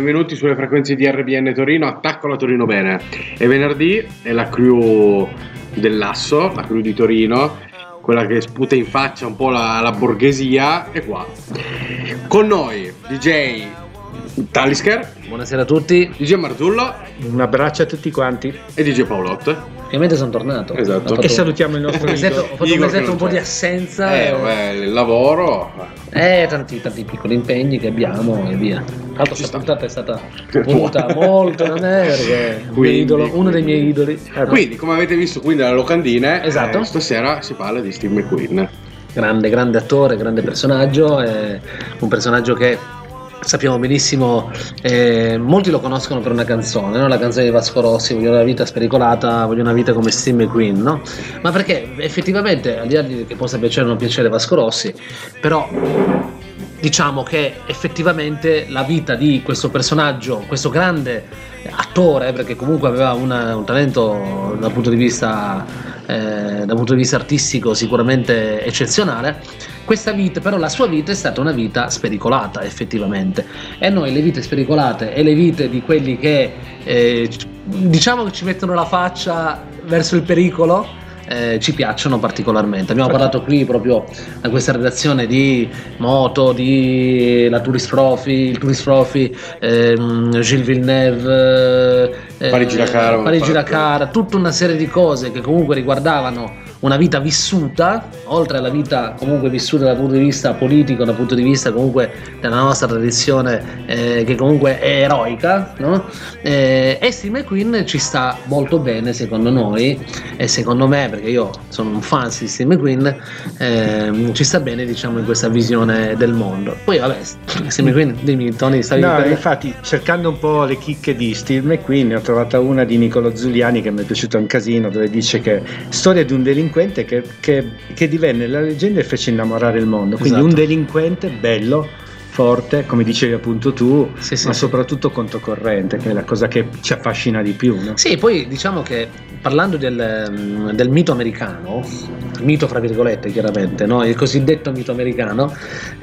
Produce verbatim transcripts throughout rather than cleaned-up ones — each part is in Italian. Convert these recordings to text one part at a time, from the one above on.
benvenuti sulle frequenze di R B N Torino, attacco la Torino bene. E venerdì è la crew dell'Asso, la crew di Torino, quella che sputa in faccia un po' la, la borghesia, è qua. Con noi D J Talisker. Buonasera a tutti. D J Marzullo. Un abbraccio a tutti quanti. E D J Paolot. Ovviamente sono tornato. Esatto. E salutiamo il nostro mesetto, ho fatto un mesetto un po' di assenza. Eh, beh, il lavoro. Eh, tanti, tanti piccoli impegni che abbiamo e via. Tra l'altro questa puntata è stata voluta buona. Molto da me perché Quindi, idolo, uno dei miei idoli. Eh, quindi, come avete visto qui nelle locandine, esatto. eh, stasera si parla di Steve McQueen. Grande, grande attore, grande personaggio, eh, un personaggio che sappiamo benissimo, eh, molti lo conoscono per una canzone, no? La canzone di Vasco Rossi, voglio una vita spericolata, voglio una vita come Steve McQueen, no? Ma perché effettivamente, al di là di che possa piacere o non piacere Vasco Rossi, però diciamo che effettivamente la vita di questo personaggio, questo grande attore, perché comunque aveva una, un talento dal punto di vista eh, dal punto di vista artistico sicuramente eccezionale, questa vita, però la sua vita è stata una vita spericolata effettivamente, e noi le vite spericolate e le vite di quelli che eh, diciamo che ci mettono la faccia verso il pericolo Eh, ci piacciono particolarmente. Abbiamo parlato qui proprio a questa redazione di moto, di la Tourist Trophy, il Tourist Trophy, ehm, Gilles Villeneuve, eh, Parigi-Dakar, Parigi-Dakar, tutta una serie di cose che comunque riguardavano una vita vissuta, oltre alla vita comunque vissuta dal punto di vista politico, dal punto di vista comunque della nostra tradizione eh, che comunque è eroica, no? Eh, e Steve McQueen ci sta molto bene secondo noi, e secondo me, perché io sono un fan di Steve McQueen, eh, ci sta bene diciamo in questa visione del mondo. Poi vabbè, Steve McQueen, dimmi Tony, stavi no, per... infatti cercando un po' le chicche di Steve McQueen ne ho trovata una di Niccolò Zuliani che mi è piaciuta un casino, dove dice che storia di un delinquente Che, che, che divenne la leggenda e fece innamorare il mondo, quindi esatto. Un delinquente bello, forte, come dicevi appunto tu, sì, sì, ma sì. soprattutto controcorrente, che è la cosa che ci affascina di più, no? Sì, poi diciamo che parlando del, del mito americano, mito fra virgolette chiaramente, no? Il cosiddetto mito americano,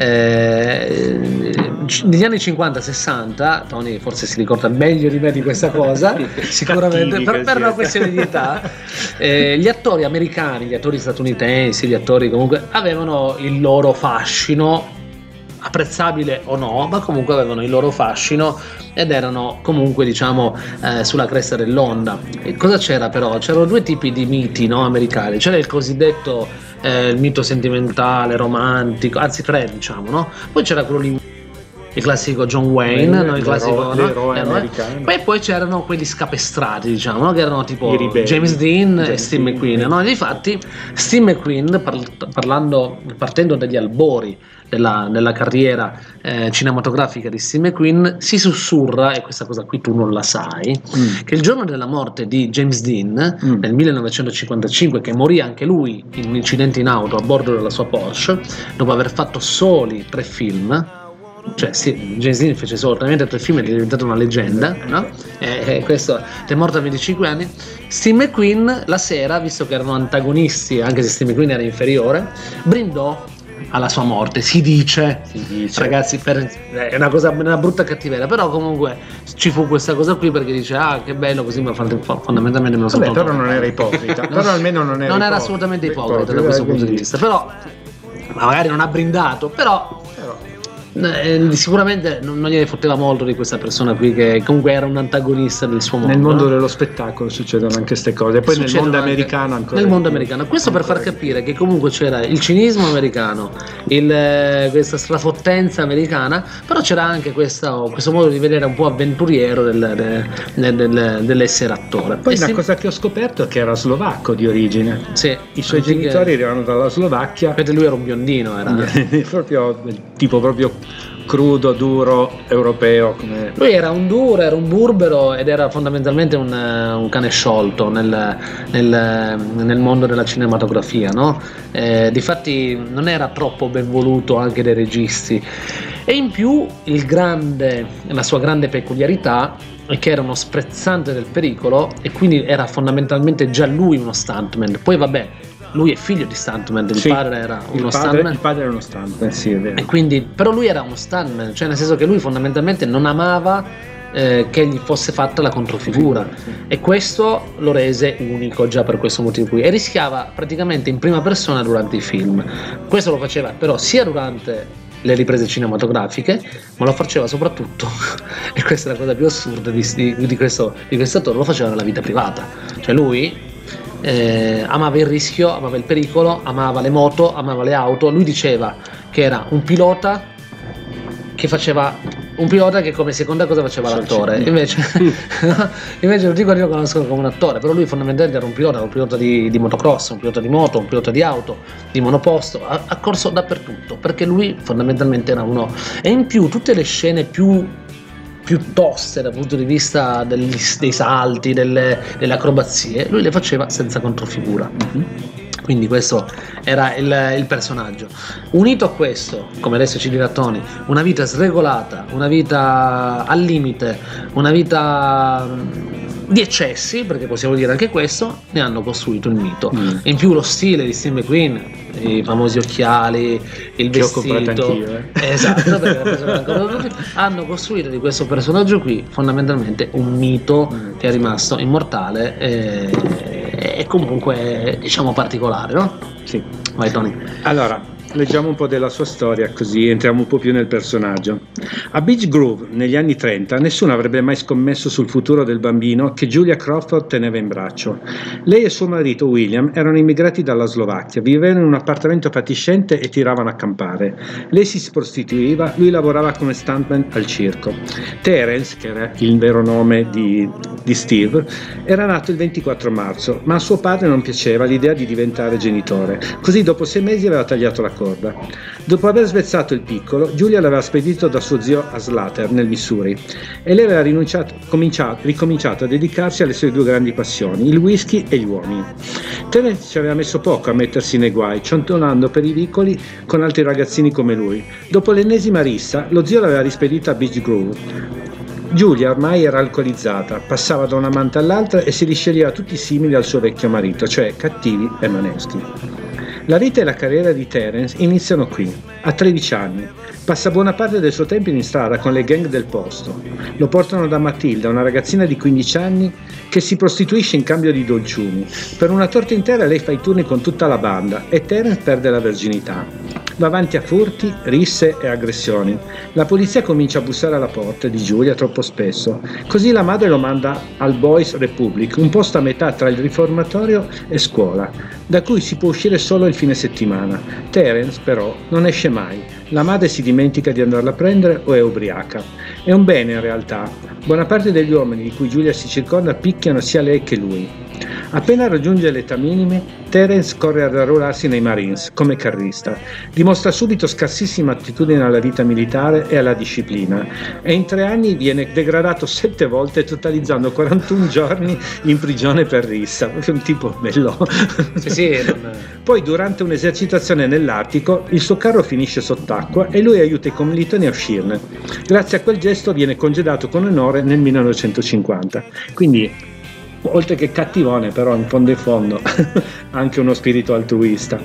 eh, negli anni cinquanta sessanta, Tony forse si ricorda meglio di me di questa cosa, sicuramente per, per una questione di età, eh, gli attori americani, gli attori statunitensi, gli attori comunque avevano il loro fascino, apprezzabile o no, ma comunque avevano il loro fascino ed erano comunque diciamo eh, sulla cresta dell'onda. E cosa c'era però? C'erano due tipi di miti, no, americani. C'era il cosiddetto eh, il mito sentimentale, romantico, anzi tre diciamo, no? Poi c'era quello lì, il classico John Wayne, Wayne no? Il classico l'eroe no? americano. Poi, poi c'erano quelli scapestrati, diciamo, no? Che erano tipo ribelli, James Dean James e Steve Dean, McQueen, no? Difatti Steve McQueen, par- parlando, partendo dagli albori della, della carriera eh, cinematografica di Steve McQueen, si sussurra, e questa cosa qui tu non la sai, mm. che il giorno della morte di James Dean mm. nel millenovecentocinquantacinque, che morì anche lui in un incidente in auto a bordo della sua Porsche dopo aver fatto soli tre film, cioè sì, James Dean fece solamente tre film ed è diventato una leggenda, no? E, e questo è morto a venticinque anni. Steve McQueen la sera, visto che erano antagonisti, anche se Steve McQueen era inferiore, brindò alla sua morte, si dice, si dice. Ragazzi, per, è una cosa, una brutta cattiveria, però comunque ci fu questa cosa qui perché dice ah che bello, così ma fondamentalmente me lo so. Però non era ipocrita, no? Però almeno non era non era ipocrita. assolutamente ipocrita da questo punto di vista, però magari non ha brindato, però, però Eh, sicuramente non, non gliene fotteva molto di questa persona qui che comunque era un antagonista del suo mondo. Nel mondo no? dello spettacolo succedono anche queste cose, poi nel mondo americano ancora nel mondo più. americano questo per far capire che comunque c'era il cinismo americano, il, eh, questa strafottenza americana, però c'era anche questa, questo modo di vedere un po' avventuriero del, del, del, dell'essere attore. Poi e una si... cosa che ho scoperto è che era slovacco di origine, sì, i suoi genitori che... erano dalla Slovacchia, perché lui era un biondino, era proprio tipo proprio crudo, duro, europeo. Come... Lui era un duro, era un burbero ed era fondamentalmente un, un cane sciolto nel, nel, nel mondo della cinematografia, no? Eh, difatti non era troppo ben voluto anche dai registi. E in più il grande, la sua grande peculiarità è che era uno sprezzante del pericolo e quindi era fondamentalmente già lui uno stuntman. Poi vabbè, lui è figlio di stuntman, il Sì, padre era il uno padre, stuntman. il padre era uno stuntman, sì, è vero. E quindi, però lui era uno stuntman, cioè nel senso che lui fondamentalmente non amava eh, che gli fosse fatta la controfigura, e questo lo rese unico già per questo motivo qui, e rischiava praticamente in prima persona durante i film. Questo lo faceva però sia durante le riprese cinematografiche, ma lo faceva soprattutto e questa è la cosa più assurda di, di, di questo di questo attore, lo faceva nella vita privata. Cioè lui eh, amava il rischio, amava il pericolo, amava le moto, amava le auto. Lui diceva che era un pilota che faceva un pilota che come seconda cosa faceva l'attore, invece invece lo dico, io lo conosco come un attore, però lui fondamentalmente era un pilota, un pilota di, di motocross, un pilota di moto, un pilota di auto, di monoposto, ha, ha corso dappertutto, perché lui fondamentalmente era uno. E in più tutte le scene più più toste dal punto di vista degli, dei salti, delle, delle acrobazie, lui le faceva senza controfigura. Mm-hmm. Quindi questo era il, il personaggio. Unito a questo, come adesso ci dirà Tony, una vita sregolata, una vita al limite, una vita di eccessi, perché possiamo dire anche questo, ne hanno costruito il mito. Mm. In più lo stile di Steve McQueen, i famosi occhiali, il che vestito, ho comprato anch'io, eh. esatto, perché hanno costruito di questo personaggio qui fondamentalmente un mito mm. che è rimasto immortale e, e comunque diciamo particolare, no? Sì. Vai Tony. Allora, leggiamo un po' della sua storia, così entriamo un po' più nel personaggio. A Beech Grove, negli anni trenta, nessuno avrebbe mai scommesso sul futuro del bambino che Julia Crawford teneva in braccio. Lei e suo marito William erano immigrati dalla Slovacchia, vivevano in un appartamento fatiscente e tiravano a campare. Lei si prostituiva, lui lavorava come stuntman al circo. Terence, che era il vero nome di, di Steve, era nato il ventiquattro marzo, ma a suo padre non piaceva l'idea di diventare genitore, così dopo sei mesi aveva tagliato la corda. Dopo aver svezzato il piccolo, Julia l'aveva spedito da suo zio a Slater, nel Missouri, e lei aveva rinunciato, cominciato, ricominciato a dedicarsi alle sue due grandi passioni, il whisky e gli uomini. Terence ci aveva messo poco a mettersi nei guai, ciontonando per i vicoli con altri ragazzini come lui. Dopo l'ennesima rissa, lo zio l'aveva rispedita a Beech Grove. Giulia ormai era alcolizzata, passava da un amante all'altra e si risceglieva tutti simili al suo vecchio marito, cioè cattivi e maneschi. La vita e la carriera di Terence iniziano qui, a tredici anni. Passa buona parte del suo tempo in strada con le gang del posto. Lo portano da Matilda, una ragazzina di quindici anni che si prostituisce in cambio di dolciumi. Per una torta intera lei fa i turni con tutta la banda e Terence perde la verginità. Va avanti a furti, risse e aggressioni. La polizia comincia a bussare alla porta di Giulia troppo spesso. Così la madre lo manda al Boys Republic, un posto a metà tra il riformatorio e scuola, da cui si può uscire solo il fine settimana. Terence, però, non esce mai. La madre si dimentica di andarla a prendere o è ubriaca. È un bene in realtà. Buona parte degli uomini di cui Giulia si circonda picchiano sia lei che lui. Appena raggiunge l'età minime, Terence corre ad arruolarsi nei Marines come carrista. Dimostra subito scarsissima attitudine alla vita militare e alla disciplina e in tre anni viene degradato sette volte, totalizzando quarantuno giorni in prigione per rissa. Proprio un tipo bello. Sì, sì, non... Poi durante un'esercitazione nell'Artico il suo carro finisce sott'acqua e lui aiuta i commilitoni a uscirne. Grazie a quel gesto viene congedato con onore nel millenovecentocinquanta. Quindi oltre che cattivone, però in fondo in fondo anche uno spirito altruista.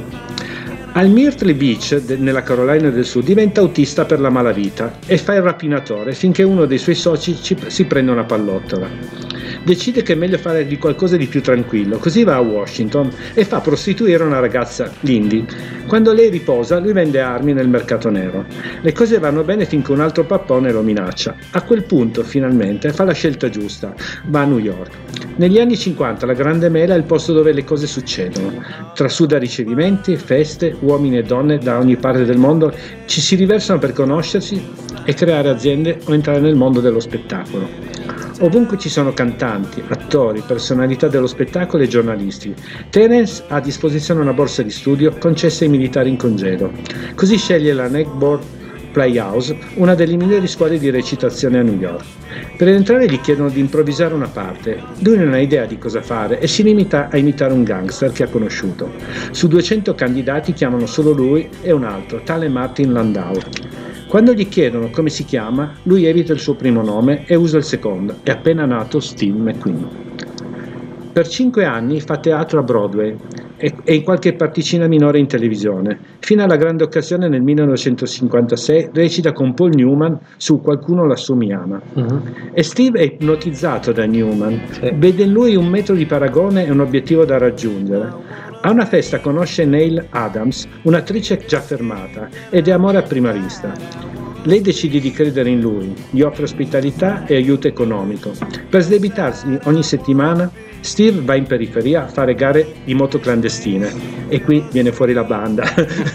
Al Myrtle Beach, de- nella Carolina del Sud, diventa autista per la malavita e fa il rapinatore finché uno dei suoi soci ci- si prende una pallottola. Decide che è meglio fare di qualcosa di più tranquillo, così va a Washington e fa prostituire una ragazza, Lindy. Quando lei riposa, lui vende armi nel mercato nero. Le cose vanno bene finché un altro pappone lo minaccia. A quel punto, finalmente, fa la scelta giusta, va a New York. Negli anni cinquanta la Grande Mela è il posto dove le cose succedono. Trasuda ricevimenti, feste, uomini e donne da ogni parte del mondo ci si riversano per conoscersi e creare aziende o entrare nel mondo dello spettacolo. Ovunque ci sono cantanti, attori, personalità dello spettacolo e giornalisti. Terence ha a disposizione una borsa di studio concessa ai militari in congedo. Così sceglie la Neckboard Playhouse, una delle migliori scuole di recitazione a New York. Per entrare gli chiedono di improvvisare una parte. Lui non ha idea di cosa fare e si limita a imitare un gangster che ha conosciuto. Su duecento candidati chiamano solo lui e un altro, tale Martin Landau. Quando gli chiedono come si chiama, lui evita il suo primo nome e usa il secondo, è appena nato Steve McQueen. Per cinque anni fa teatro a Broadway e, e in qualche particina minore in televisione, fino alla grande occasione nel millenovecentocinquantasei recita con Paul Newman su Qualcuno lassù mi ama. Uh-huh. E Steve è ipnotizzato da Newman, sì. Vede in lui un metro di paragone e un obiettivo da raggiungere. A una festa conosce Neil Adams, un'attrice già fermata, ed è amore a prima vista. Lei decide di credere in lui, gli offre ospitalità e aiuto economico. Per sdebitarsi ogni settimana, Steve va in periferia a fare gare di moto clandestine e qui viene fuori la banda.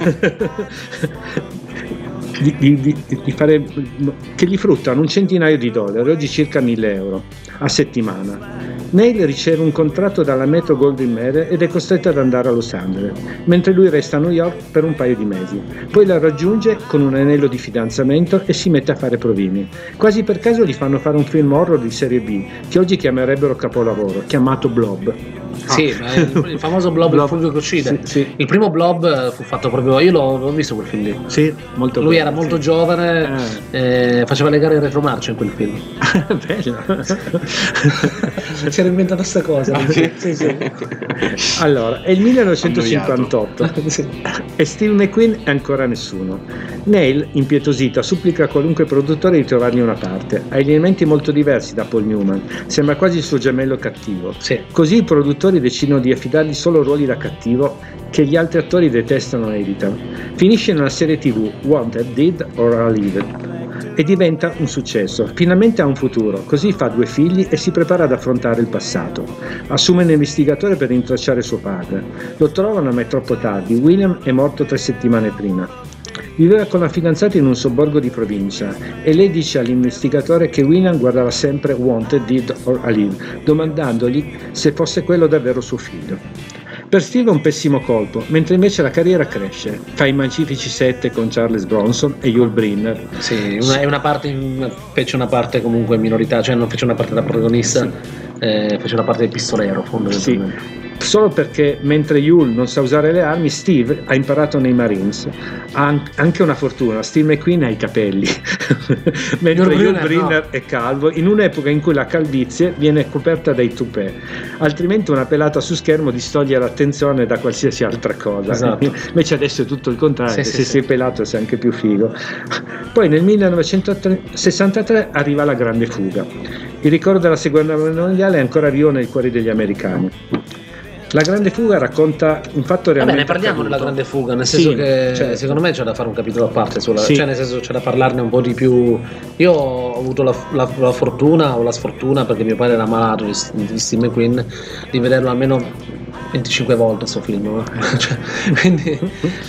Di, di, di, di fare, che gli fruttano un centinaio di dollari, oggi circa mille euro a settimana. Neil riceve un contratto dalla Metro Goldwyn Mayer ed è costretto ad andare a Los Angeles, mentre lui resta a New York per un paio di mesi. Poi la raggiunge con un anello di fidanzamento e si mette a fare provini. Quasi per caso gli fanno fare un film horror di serie B, che oggi chiamerebbero capolavoro, chiamato Blob. Ah. Sì, il, il famoso Blob, Blob. Il fulmine che uccide. Sì, sì. Il primo Blob fu fatto proprio, io l'ho, l'ho visto quel film lì. Sì, molto Lui bello, era molto sì. giovane, ah. eh, faceva le gare in retromarcia in quel film. Bello. Si era inventata sta cosa. Ah, sì. Sì, sì. Allora, è il millenovecentocinquantotto sì. E Steve McQueen è ancora nessuno. Neil, impietosita, supplica a qualunque produttore di trovargli una parte. Ha elementi molto diversi da Paul Newman, sembra quasi il suo gemello cattivo. Sì. Così i produttori decidono di affidargli solo ruoli da cattivo che gli altri attori detestano e evitano. Finisce nella serie tivù Wanted, Dead or Alive e diventa un successo. Finalmente ha un futuro, così fa due figli e si prepara ad affrontare il passato. Assume un investigatore per rintracciare suo padre. Lo trovano ma è troppo tardi, William è morto tre settimane prima. Viveva con la fidanzata in un sobborgo di provincia e lei dice all'investigatore che William guardava sempre Wanted, Dead or Alive, domandandogli se fosse quello davvero suo figlio. Per Steve è un pessimo colpo, mentre invece la carriera cresce. Fa i Magnifici Sette con Charles Bronson e Yul Brynner. Sì, una, è una parte, fece una parte comunque minoritaria, cioè non fece una parte da protagonista, sì. eh, fece una parte del pistolero, fondamentalmente. Sì. Solo perché mentre Yul non sa usare le armi, Steve ha imparato nei Marines. Ha anche una fortuna, Steve McQueen ha i capelli, mentre Yul Brynner no. è calvo, in un'epoca in cui la calvizie viene coperta dai toupé, altrimenti una pelata su schermo distoglie l'attenzione da qualsiasi altra cosa. Esatto. Invece adesso è tutto il contrario, sì, se sì, sei sì. pelato sei anche più figo. Poi nel millenovecentosessantatré arriva la grande fuga. Il ricordo della seconda guerra mondiale è ancora vivo nei cuori degli americani. La grande fuga racconta un fatto realmente. Vabbè, ne parliamo accaduto. della grande fuga, nel senso sì, che certo. secondo me c'è da fare un capitolo a parte sulla, sì. cioè nel senso c'è da parlarne un po' di più. Io ho avuto la, la, la fortuna o la sfortuna, perché mio padre era malato di, di Steve McQueen, di vederlo almeno venticinque volte sto film, no? Cioè, quindi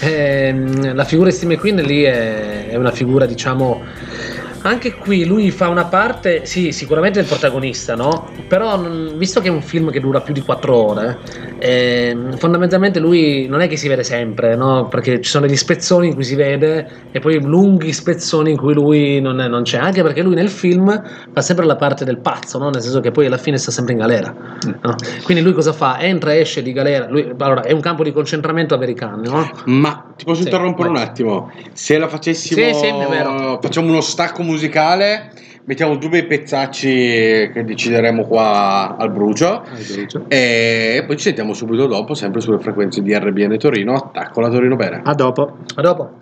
ehm, la figura di Steve McQueen lì è, è una figura, diciamo, anche qui lui fa una parte, sì, sicuramente il protagonista, no? Però visto che è un film che dura più di quattro ore, eh, fondamentalmente lui non è che si vede sempre, no? Perché ci sono degli spezzoni in cui si vede e poi lunghi spezzoni in cui lui non, è, non c'è, anche perché lui nel film fa sempre la parte del pazzo, no? Nel senso che poi alla fine sta sempre in galera, no? Quindi lui cosa fa? Entra e esce di galera, lui, allora è un campo di concentramento americano, no? Ma ti posso sì, interrompere vai. un attimo? Se la facessimo, sì, sì, è vero. facciamo uno stacco musicale, mettiamo due bei pezzacci che decideremo qua al brucio, al brucio e poi ci sentiamo subito dopo, sempre sulle frequenze di R B N Torino. Attacco la Torino bene. A dopo. A dopo.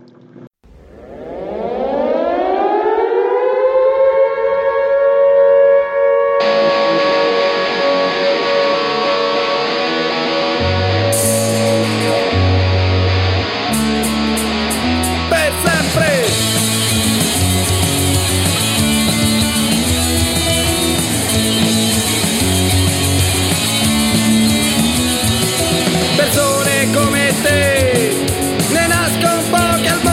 Persone come te ne nascono poche al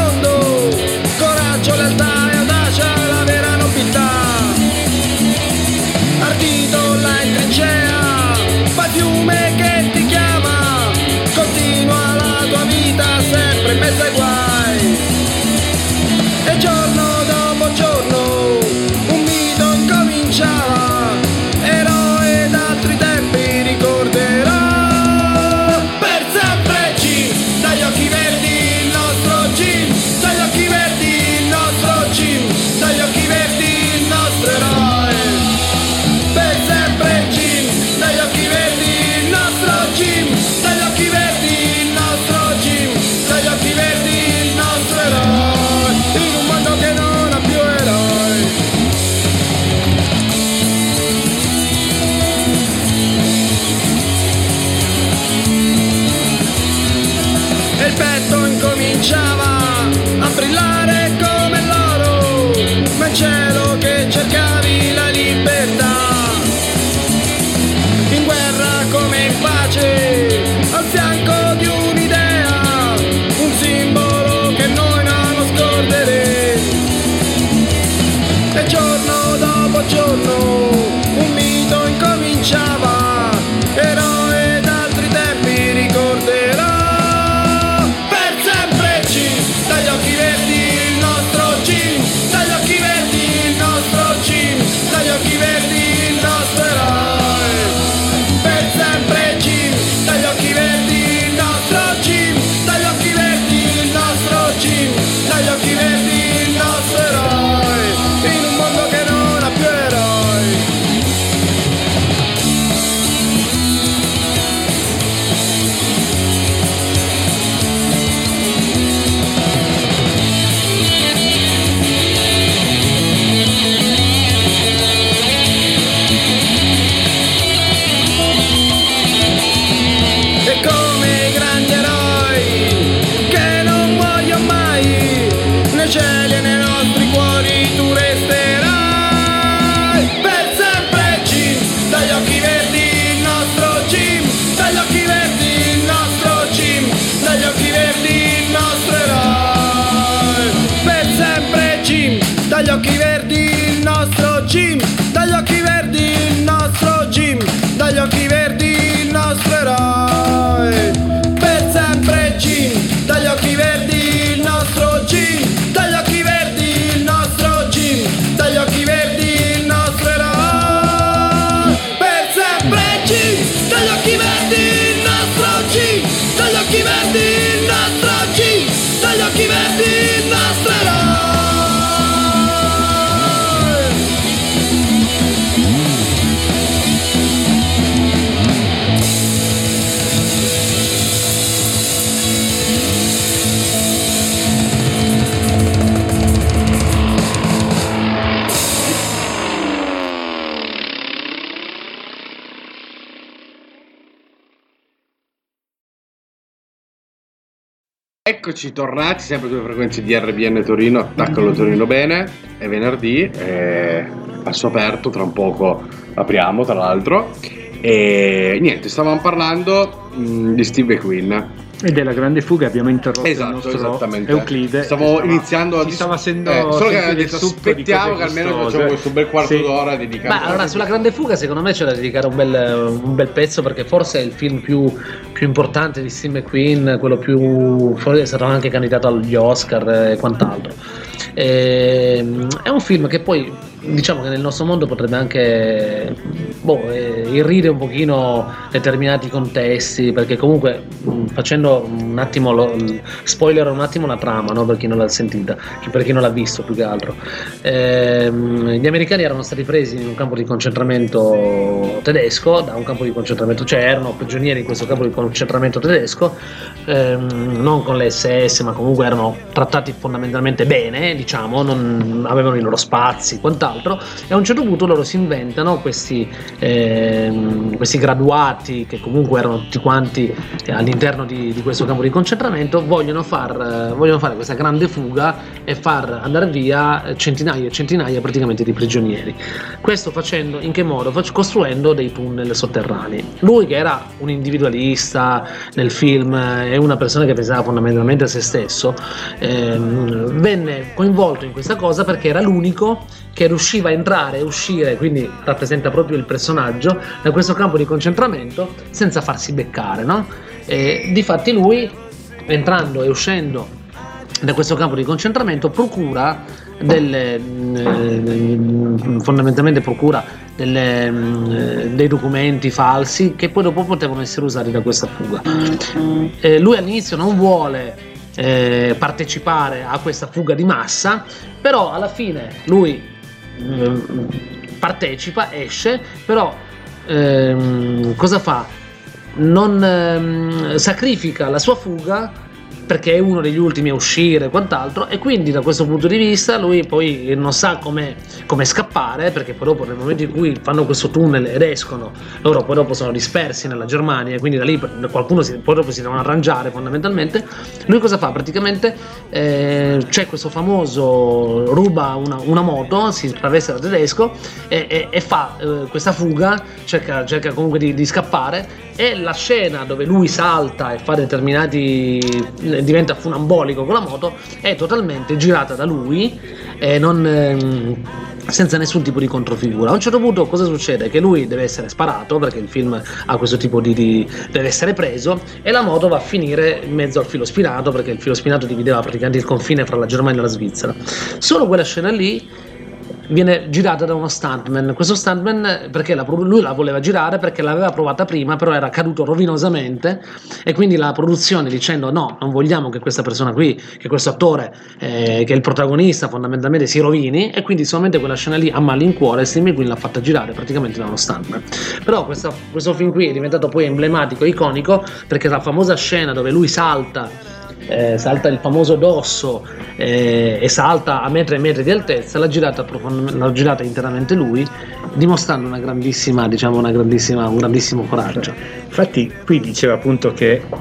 nei cieli e nei nostri cuori tu resterai per sempre. Jim, dagli occhi verdi il nostro Jim, dagli occhi verdi il nostro Jim, dagli occhi verdi il nostro eroe. Per sempre Jim, dagli occhi verdi il nostro Jim, dagli occhi verdi il nostro Jim, dagli occhi verdi il nostro eroe. Per sempre Jim, dagli occhi verdi il nostro Jim, dagli occhi verdi il nostro Jim, dagli occhi verdi il nostro eroe. Per sempre Jim, dagli occhi verdi il nostro Jim, dagli occhi verdi il nostro Jim, dagli occhi verdi il nostro eroe. Eccoci tornati sempre sulle frequenze di R B N Torino, attaccalo Torino bene, è venerdì, è passo aperto, tra un poco apriamo tra l'altro, e niente, stavamo parlando mh, di Steve McQueen. E della grande fuga abbiamo interrotto Esatto, il nostro esattamente. Euclide. Stavo Stava- iniziando a si dis- stava facendo eh, solo che sentire aveva il detto succo di aspettiamo cose che almeno gustose. facciamo questo bel quarto Sì. d'ora dedicato. Ma allora sulla Grande Fuga secondo me c'è da dedicare un bel, un bel pezzo, perché forse è il film più, più importante di Steve McQueen, quello più, forse è stato anche candidato agli Oscar e quant'altro. E, è un film che poi diciamo che nel nostro mondo potrebbe anche boh, eh, irrire un pochino determinati contesti, perché comunque mh, facendo un attimo lo, spoiler un attimo la trama, no? Per chi non l'ha sentita, per chi non l'ha visto più che altro. Ehm, gli americani erano stati presi in un campo di concentramento tedesco, da un campo di concentramento, cioè erano prigionieri in questo campo di concentramento tedesco, ehm, non con le esse esse, ma comunque erano trattati fondamentalmente bene, diciamo, non avevano i loro spazi, quant'altro. E a un certo punto loro si inventano questi, ehm, questi graduati che comunque erano tutti quanti all'interno di, di questo campo di concentramento, vogliono, far, vogliono fare questa grande fuga e far andare via centinaia e centinaia praticamente di prigionieri. Questo facendo in che modo? Fac- costruendo dei tunnel sotterranei. Lui, che era un individualista nel film e una persona che pensava fondamentalmente a se stesso, ehm, venne coinvolto in questa cosa perché era l'unico che riusciva a entrare e uscire, quindi rappresenta proprio il personaggio, da questo campo di concentramento senza farsi beccare, no? E difatti lui, entrando e uscendo da questo campo di concentramento, procura delle eh, fondamentalmente procura delle, eh, dei documenti falsi che poi dopo potevano essere usati da questa fuga. Eh, lui all'inizio non vuole eh, partecipare a questa fuga di massa, però alla fine lui partecipa, esce, però ehm, cosa fa? Non ehm, sacrifica la sua fuga perché è uno degli ultimi a uscire e quant'altro, e quindi da questo punto di vista lui poi non sa come, come scappare, perché poi dopo nel momento in cui fanno questo tunnel ed escono, loro poi dopo sono dispersi nella Germania e quindi da lì qualcuno si, poi dopo si devono arrangiare fondamentalmente. Lui cosa fa? Praticamente eh, c'è questo famoso, ruba una, una moto, si traveste da tedesco e, e, e fa eh, questa fuga, cerca, cerca comunque di, di scappare, e la scena dove lui salta e fa determinati diventa funambolico con la moto è totalmente girata da lui e non ehm, senza nessun tipo di controfigura. A un certo punto cosa succede? Che lui deve essere sparato, perché il film ha questo tipo di, di deve essere preso, e la moto va a finire in mezzo al filo spinato, perché il filo spinato divideva praticamente il confine fra la Germania e la Svizzera. Solo quella scena lì viene girata da uno stuntman. Questo stuntman, perché la, lui la voleva girare perché l'aveva provata prima, però era caduto rovinosamente, e quindi la produzione, dicendo no, non vogliamo che questa persona qui, che questo attore eh, che è il protagonista fondamentalmente, si rovini, e quindi solamente quella scena lì a malincuore Steve McQueen l'ha fatta girare praticamente da uno stuntman. Però questa, questo film qui è diventato poi emblematico, iconico, perché la famosa scena dove lui salta Eh, salta il famoso dosso eh, e salta a metri e metri di altezza, l'ha girata, l'ha girata interamente lui, dimostrando una grandissima, diciamo, una grandissima, un grandissimo coraggio. Infatti qui diceva appunto che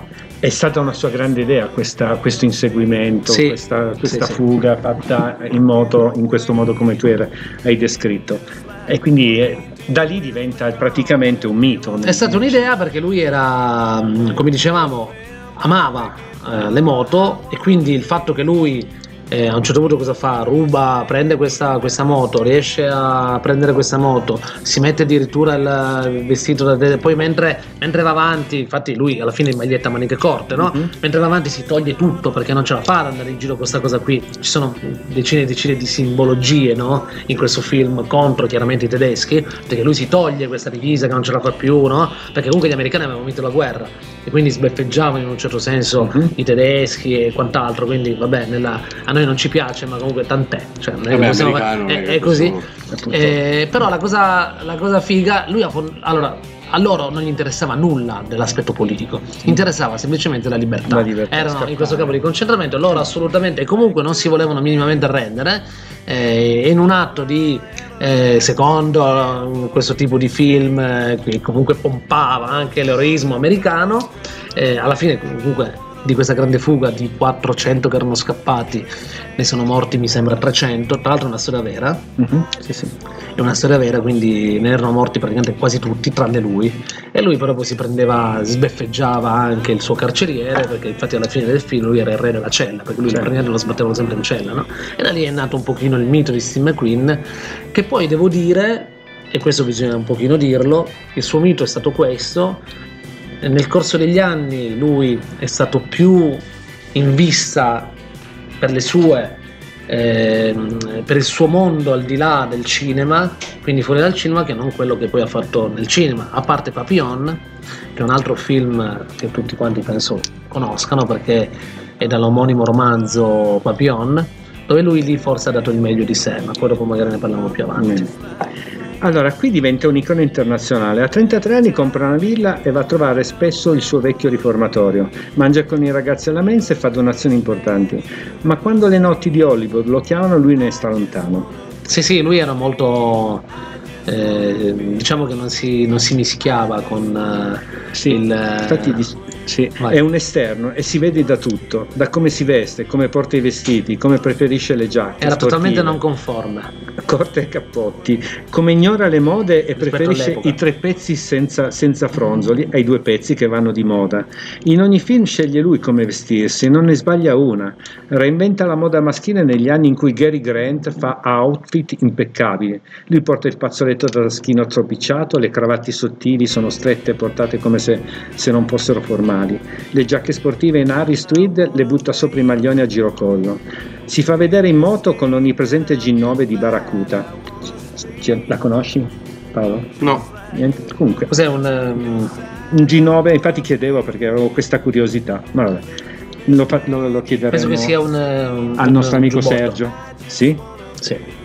È stata una sua grande idea questa, questo inseguimento, Sì, questa, questa sì, sì. fuga fatta in moto, in questo modo come tu era, hai descritto. E quindi eh, da lì diventa praticamente un mito. È stata un'idea perché lui era, mh, come dicevamo, amava eh, le moto, e quindi il fatto che lui eh, a un certo punto cosa fa? Ruba, prende questa, questa moto, riesce a prendere questa moto, si mette addirittura il, il vestito da te- poi mentre, mentre va avanti, infatti lui alla fine in maglietta a maniche corte, no? Mhm. Mentre va avanti si toglie tutto perché non ce la fa ad andare in giro con questa cosa qui. Ci sono decine e decine di simbologie, no? In questo film contro chiaramente i tedeschi, perché lui si toglie questa divisa che non ce la fa più, no? Perché comunque gli americani avevano vinto la guerra e quindi sbeffeggiavano in un certo senso Mhm. i tedeschi e quant'altro, quindi vabbè, nella, a noi non ci piace, ma comunque tant'è, cioè, non è, Vabbè, possiamo- americano, è- non è è che così. possono- Eh, però la cosa, la cosa figa, lui ha fon- allora a loro non gli interessava nulla dell'aspetto politico, gli interessava semplicemente la libertà. La libertà, Erano scappare. in questo campo di concentramento, loro assolutamente e comunque non si volevano minimamente arrendere, eh, in un atto di eh, secondo eh, questo tipo di film eh, che comunque pompava anche l'eroismo americano, eh, alla fine comunque di questa grande fuga di quattrocento che erano scappati ne sono morti mi sembra trecento, tra l'altro è una storia vera, Mhm. Sì, sì. è una storia vera, quindi ne erano morti praticamente quasi tutti tranne lui, e lui però poi si prendeva, sbeffeggiava anche il suo carceriere, perché infatti alla fine del film lui era il re della cella, perché lui Certo. praticamente lo sbattevano sempre in cella, no? E da lì è nato un pochino il mito di Steve McQueen, che poi devo dire, e questo bisogna un pochino dirlo, il suo mito è stato questo: nel corso degli anni lui è stato più in vista per le sue ehm, per il suo mondo al di là del cinema, quindi fuori dal cinema, che non quello che poi ha fatto nel cinema, a parte Papillon, che è un altro film che tutti quanti penso conoscano perché è dall'omonimo romanzo Papillon, dove lui lì forse ha dato il meglio di sé, ma poi dopo magari ne parliamo più avanti. Allora, qui diventa un'icona internazionale. A trentatré anni compra una villa e va a trovare spesso il suo vecchio riformatorio. Mangia con i ragazzi alla mensa e fa donazioni importanti. Ma quando le notti di Hollywood lo chiamano, lui ne sta lontano. Sì, sì, lui era molto eh, diciamo che non si, non si mischiava con eh, Sì, il infatti dis- sì, vai. è un esterno e si vede da tutto, da come si veste, come porta i vestiti, come preferisce le giacche. era totalmente sportive, non conforme. corte e cappotti, come ignora le mode e Rispetto preferisce all'epoca. i tre pezzi senza, senza fronzoli ai due pezzi che vanno di moda. In ogni film sceglie lui come vestirsi, non ne sbaglia una. Reinventa la moda maschile negli anni in cui Cary Grant fa outfit impeccabili. Lui porta il fazzoletto da taschino attropicciato, le cravatte sottili sono strette e portate come se, se non fossero formali. Le giacche sportive in Harris Tweed le butta sopra i maglioni a girocollo. Si fa vedere in moto con l'onnipresente G nove di Barracuda. La conosci, Paolo? No. Niente. Comunque, Cos'è un um, un G nove, infatti chiedevo perché avevo questa curiosità. Ma vabbè, lo, fa- lo, lo chiederemo penso che sia un, un al nostro un amico giubbotto. Sergio. Sì? Sì.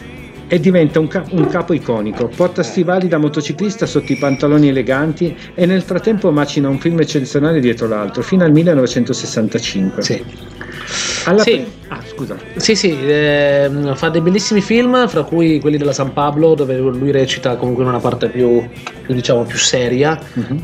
E diventa un, ca- un capo iconico, porta stivali da motociclista sotto i pantaloni eleganti e nel frattempo macina un film eccezionale dietro l'altro, fino al millenovecentosessantacinque. Sì. Alla Sì. pre- ah, scusa. Sì, sì, ehm, fa dei bellissimi film, fra cui quelli della San Pablo, dove lui recita comunque in una parte più, più diciamo, più seria. Mhm.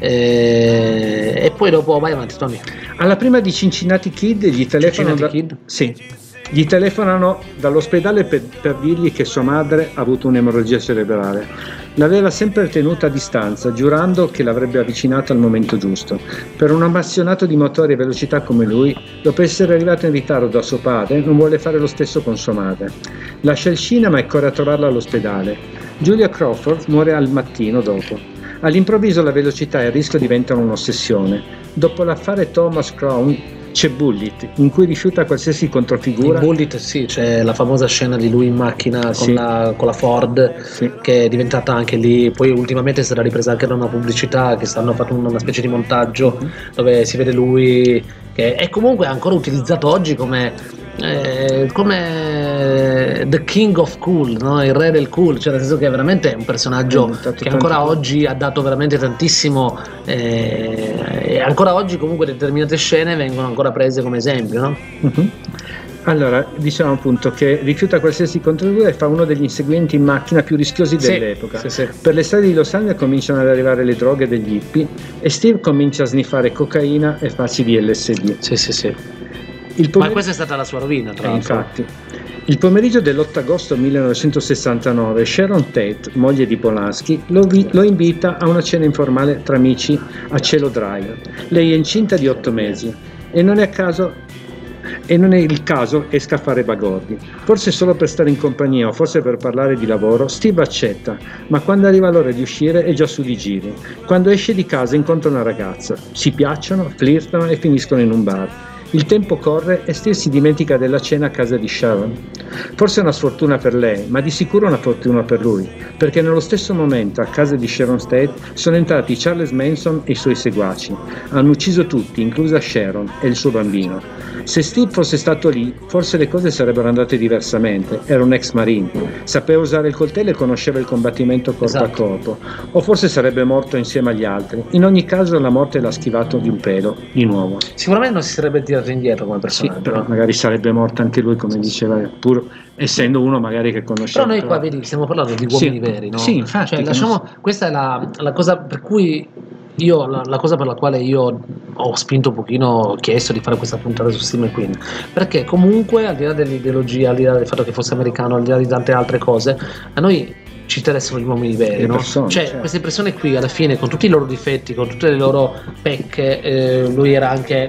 Eh, e poi dopo, vai avanti, Tony. Alla prima di Cincinnati Kid gli telefonano, da- Cincinnati Kid? Sì. Gli telefonano dall'ospedale per, per dirgli che sua madre ha avuto un'emorragia cerebrale. L'aveva sempre tenuta a distanza, giurando che l'avrebbe avvicinata al momento giusto. Per un appassionato di motori e velocità come lui, dopo essere arrivato in ritardo da suo padre, non vuole fare lo stesso con sua madre. Lascia il cinema e corre a trovarla all'ospedale. Julia Crawford muore al mattino dopo. All'improvviso la velocità e il rischio diventano un'ossessione. Dopo l'affare Thomas Crown c'è Bullitt, in cui rifiuta qualsiasi In controfigura. Bullitt, sì, c'è la famosa scena di lui in macchina con, Sì. la, con la Ford, Sì. che è diventata anche lì, poi ultimamente è stata ripresa anche da una pubblicità che stanno fatto una specie di montaggio dove si vede lui che è comunque ancora utilizzato oggi come, eh, come The King of Cool, no? Il re del cool, cioè nel senso che veramente è un personaggio È diventato che ancora tanto- oggi ha dato veramente tantissimo, eh, e ancora oggi comunque determinate scene vengono ancora prese come esempio, no? Mhm. Allora, diciamo appunto che rifiuta qualsiasi contributo e fa uno degli inseguimenti in macchina più rischiosi Sì, dell'epoca. sì, sì. Per le strade di Los Angeles cominciano ad arrivare le droghe degli hippie e Steve comincia a sniffare cocaina e farsi di L S D. Sì, sì, sì. Il Ma pomer- questa è stata la sua rovina, tra Eh, l'altro. infatti. Il pomeriggio dell'otto agosto millenovecentosessantanove Sharon Tate, moglie di Polanski, lo, vi- lo invita a una cena informale tra amici a Cielo Drive. Lei è incinta di otto mesi e non è a caso e non è il caso esca a fare bagordi. Forse solo per stare in compagnia o forse per parlare di lavoro, Steve accetta, ma quando arriva l'ora di uscire è già su di giri. Quando esce di casa incontra una ragazza, si piacciono, flirtano e finiscono in un bar. Il tempo corre e Steve si dimentica della cena a casa di Sharon. Forse è una sfortuna per lei, ma di sicuro una fortuna per lui, perché nello stesso momento a casa di Sharon Tate sono entrati Charles Manson e i suoi seguaci. Hanno ucciso tutti, inclusa Sharon e il suo bambino. Se Steve fosse stato lì, forse le cose sarebbero andate diversamente. Era un ex marine, sapeva usare il coltello e conosceva il combattimento corpo Esatto. a corpo, o forse sarebbe morto insieme agli altri. In ogni caso la morte l'ha schivato di un pelo, di nuovo. Sicuramente non si sarebbe tirato indietro come Sì, personaggio. però no? magari sarebbe morto anche lui, come diceva, pur essendo uno magari che conosceva. Però noi qua vedi, stiamo parlando di uomini Sì, veri, no? sì, infatti, Cioè, che lasciamo, non questa è la, la cosa per cui io, la, la cosa per la quale io ho spinto un pochino, ho chiesto di fare questa puntata su Steve McQueen, perché comunque al di là dell'ideologia, al di là del fatto che fosse americano, al di là di tante altre cose, a noi ci interessano gli uomini veri, Le no? persone, Cioè, certo. queste persone qui alla fine, con tutti i loro difetti, con tutte le loro pecche, eh, lui era anche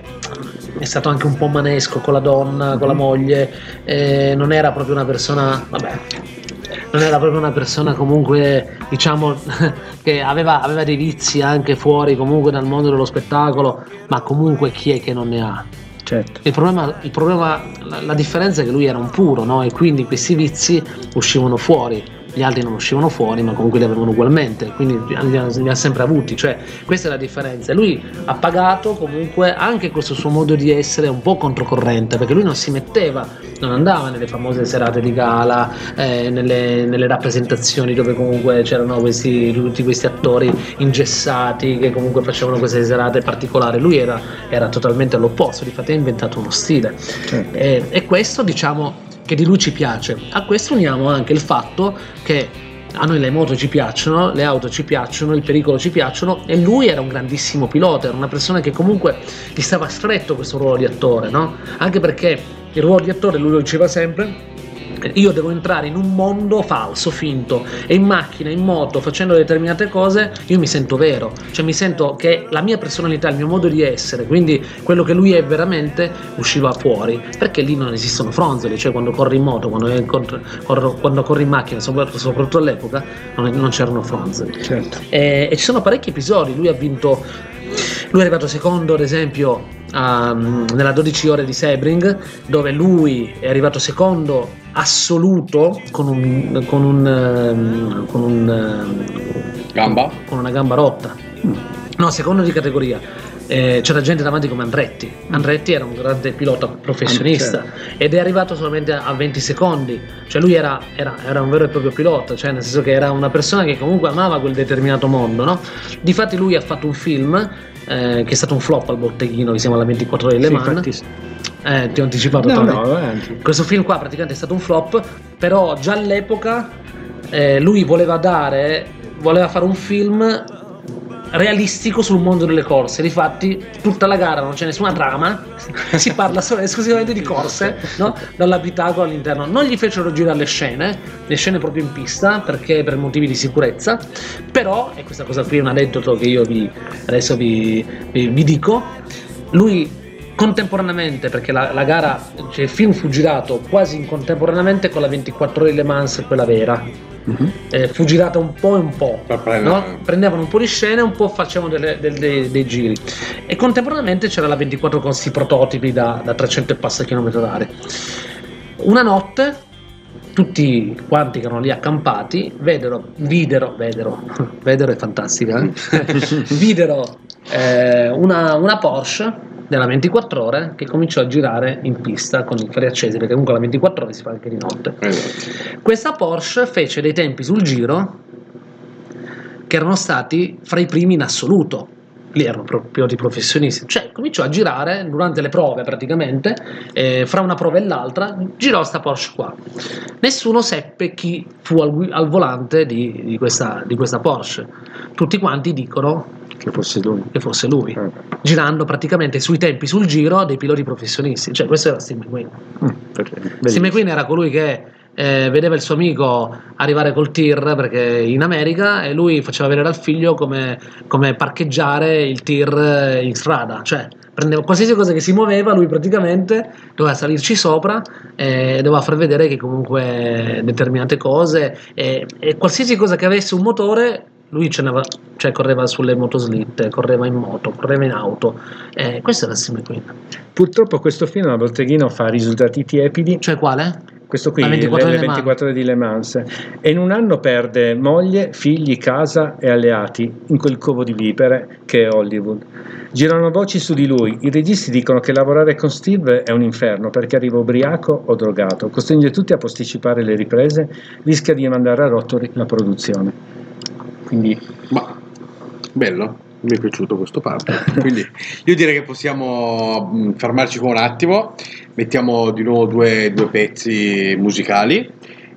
è stato anche un po' manesco con la donna, con la moglie, eh, non era proprio una persona, vabbè, non era proprio una persona comunque, diciamo, che aveva, aveva dei vizi anche fuori comunque dal mondo dello spettacolo, ma comunque chi è che non ne ha? Certo. Il problema, il problema la, la differenza è che lui era un puro, no? E quindi questi vizi uscivano fuori, gli altri non uscivano fuori, ma comunque li avevano ugualmente, quindi li ha, li ha sempre avuti, cioè questa è la differenza. E lui ha pagato comunque anche questo suo modo di essere un po' controcorrente, perché lui non si metteva, non andava nelle famose serate di gala, eh, nelle, nelle rappresentazioni dove comunque c'erano questi, tutti questi attori ingessati che comunque facevano queste serate particolari. Lui era, era totalmente all'opposto, difatti ha inventato uno stile. Certo. E, e questo diciamo che di lui ci piace. A questo uniamo anche il fatto che a noi le moto ci piacciono, le auto ci piacciono, il pericolo ci piacciono, e lui era un grandissimo pilota, era una persona che comunque gli stava stretto questo ruolo di attore, no? Anche perché il ruolo di attore lui lo diceva sempre: io devo entrare in un mondo falso, finto, e in macchina, in moto, facendo determinate cose io mi sento vero, cioè mi sento che la mia personalità, il mio modo di essere, quindi quello che lui è veramente, usciva fuori, perché lì non esistono fronzoli, cioè quando corri in moto, quando, è- corro- quando corri in macchina, soprattutto, soprattutto all'epoca, non, non c'erano fronzoli. Certo. E, e ci sono parecchi episodi. Lui ha vinto, lui è arrivato secondo ad esempio a- nella dodici ore di Sebring, dove lui è arrivato secondo assoluto con un con un ehm, con un ehm, Gamba? con una gamba rotta, no, secondo di categoria. Eh, c'era gente davanti come Andretti. Andretti era un grande pilota professionista ed è arrivato solamente a venti secondi, cioè lui era, era, era un vero e proprio pilota, cioè nel senso che era una persona che comunque amava quel determinato mondo, no? Difatti lui ha fatto un film eh, che è stato un flop al botteghino, che si chiama La ventiquattro ore di Le Sì, Mans. infatti- Eh, ti ho anticipato, No, Tony. no, avanti. Questo film qua praticamente è stato un flop, però già all'epoca eh, lui voleva dare, voleva fare un film realistico sul mondo delle corse. Difatti tutta la gara non c'è nessuna trama, si parla solo esclusivamente di corse, no? Dall'abitacolo all'interno. Non gli fecero girare le scene, le scene proprio in pista, perché per motivi di sicurezza. Però, e questa cosa qui è un aneddoto che io vi adesso vi, vi, vi dico, lui contemporaneamente, perché la, la gara, cioè il film fu girato quasi in contemporaneamente con la ventiquattro ore di Le Mans, quella vera. Mhm. Eh, fu girata un po' e un po', Per prendere- no? Prendevano un po' di scene, un po' facevano delle- delle- dei, dei giri, e contemporaneamente c'era la ventiquattro con questi prototipi da, da trecento e passa chilometri orari. Una notte tutti quanti che erano lì accampati vedero, videro, vedero, vedero è fantastica, eh? videro eh, una, una Porsche della ventiquattro ore che cominciò a girare in pista con i fari accesi, perché comunque la ventiquattro ore si fa anche di notte. Esatto. Questa Porsche fece dei tempi sul giro che erano stati fra i primi in assoluto. lì erano pro- piloti professionisti, cioè cominciò a girare durante le prove praticamente, eh, fra una prova e l'altra girò sta Porsche qua. Nessuno seppe chi fu al, gui- al volante di, di, questa, di questa Porsche, tutti quanti dicono che fosse lui, che fosse lui, eh. girando praticamente sui tempi sul giro dei piloti professionisti, cioè questo era Steve McQueen. mm, Steve McQueen era colui che eh, vedeva il suo amico arrivare col tir perché in America, e lui faceva vedere al figlio come, come parcheggiare il tir in strada, cioè prendeva qualsiasi cosa che si muoveva, lui praticamente doveva salirci sopra e doveva far vedere che comunque determinate cose e, e qualsiasi cosa che avesse un motore lui ce n'aveva, cioè correva sulle motoslitte, correva in moto, correva in auto, eh, questo era Steve McQueen. Purtroppo questo film a Botteghino fa risultati tiepidi. Cioè quale? Questo qui, La ventiquattro le, ore le di Le ventiquattro ore di Le Mans, e in un anno perde moglie, figli, casa e alleati in quel covo di vipere che è Hollywood. Girano voci su di lui, i registi dicono che lavorare con Steve è un inferno perché arriva ubriaco o drogato, costringe tutti a posticipare le riprese, rischia di mandare a rotoli la produzione. Quindi, ma bello, mi è piaciuto questo parte. Quindi io direi che possiamo mh, fermarci qua un attimo, mettiamo di nuovo due, due pezzi musicali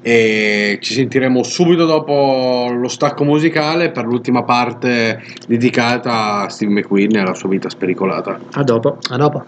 e ci sentiremo subito dopo lo stacco musicale per l'ultima parte dedicata a Steve McQueen e alla sua vita spericolata. a dopo. A dopo.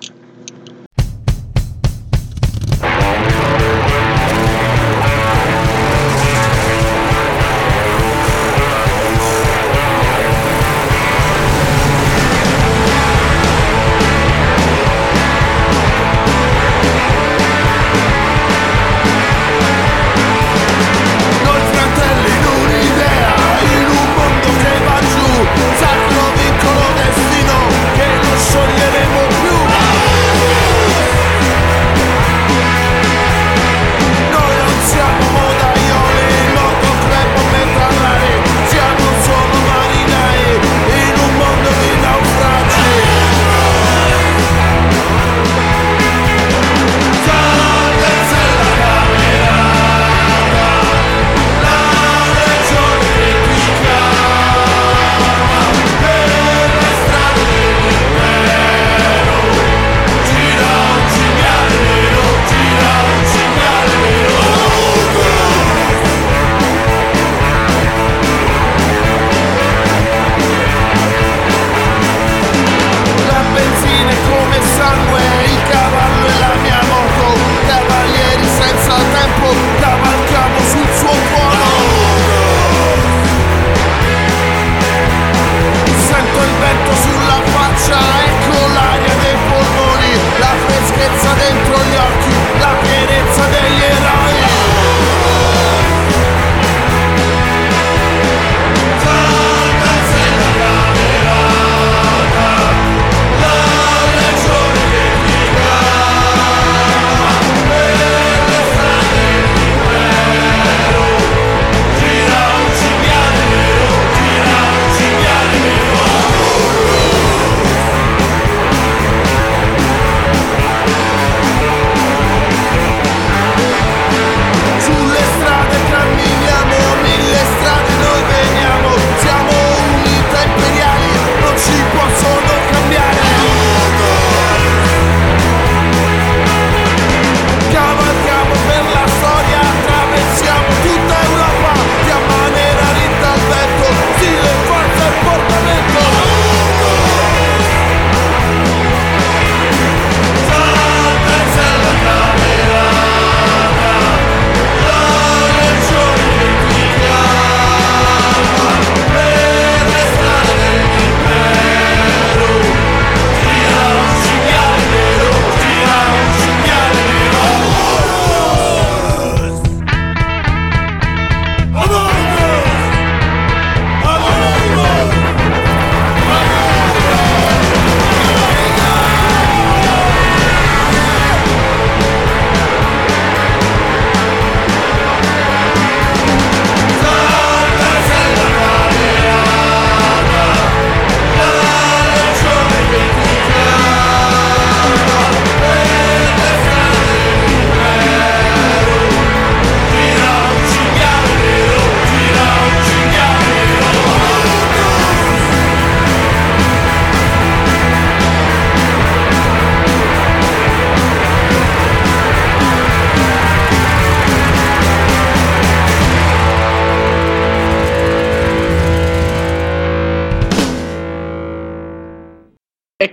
Sacro vincolo destino che non scioglieremo più.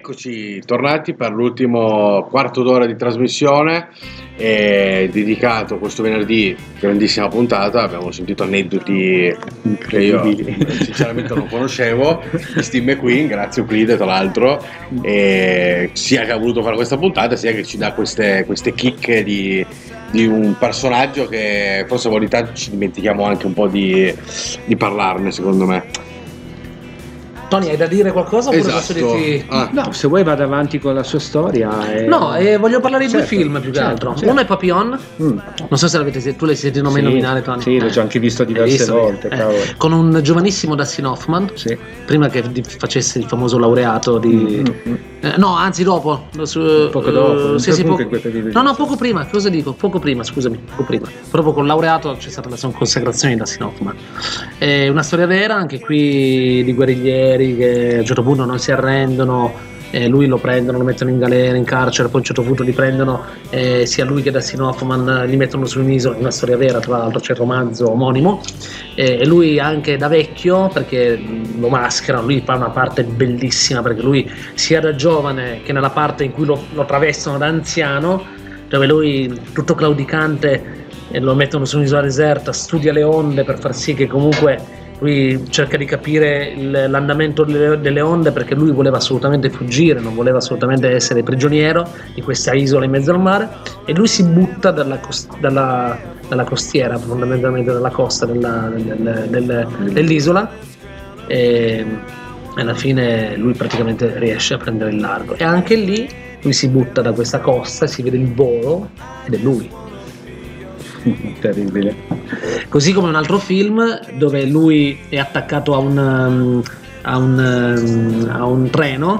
Eccoci tornati per l'ultimo quarto d'ora di trasmissione, eh, dedicato questo venerdì, grandissima puntata. Abbiamo sentito aneddoti che io sinceramente non conoscevo di Steve McQueen, grazie Euclide tra l'altro, e sia che ha voluto fare questa puntata sia che ci dà queste, queste chicche di, di un personaggio che forse a volte ci dimentichiamo anche un po' di, di parlarne, secondo me. Tony, hai da dire qualcosa? Oppure Esatto. posso dirti... Ah. No, se vuoi vado avanti con la sua storia. E... No, eh, voglio parlare di Certo, due film più che certo, altro. certo. Uno è Papillon, Mm. non so se l'avete sentito, tu l'hai sentito mai Sì, nominare, Tony? sì, l'ho già anche visto Hai diverse visto? volte, Eh, cavolo. con un giovanissimo Dustin Hoffman, Sì. prima che di- facesse il famoso laureato di... Mm, mm. Eh, no, anzi dopo. Su, Poco dopo, eh, sì, sì, comunque poco- in quel periodo No, lì. no, poco prima, cosa dico? Poco prima, scusami, poco prima. Proprio col laureato c'è stata la consacrazione di Dustin Hoffman. È una storia vera, anche qui, di guerriglieri che a un certo punto non si arrendono. E lui lo prendono, lo mettono in galera, in carcere, poi a un certo punto li prendono, eh, sia lui che Dustin Hoffman li mettono su un'isola, è una storia vera tra l'altro, c'è il romanzo omonimo, eh, e lui anche da vecchio, perché lo mascherano, lui fa una parte bellissima, perché lui sia da giovane che nella parte in cui lo, lo travestono da anziano, dove lui tutto claudicante e lo mettono su un'isola deserta, studia le onde per far sì che comunque lui cerca di capire il- l'andamento delle, delle onde, perché lui voleva assolutamente fuggire, non voleva assolutamente essere prigioniero di questa isola in mezzo al mare, e lui si butta dalla, cos- dalla- dalla costiera, fondamentalmente dalla costa della- del- del- dell'isola, e alla fine lui praticamente riesce a prendere il largo, e anche lì lui si butta da questa costa, si vede il volo ed è lui. Terribile. Così come un altro film dove lui è attaccato a un, um, a un, um, a un treno,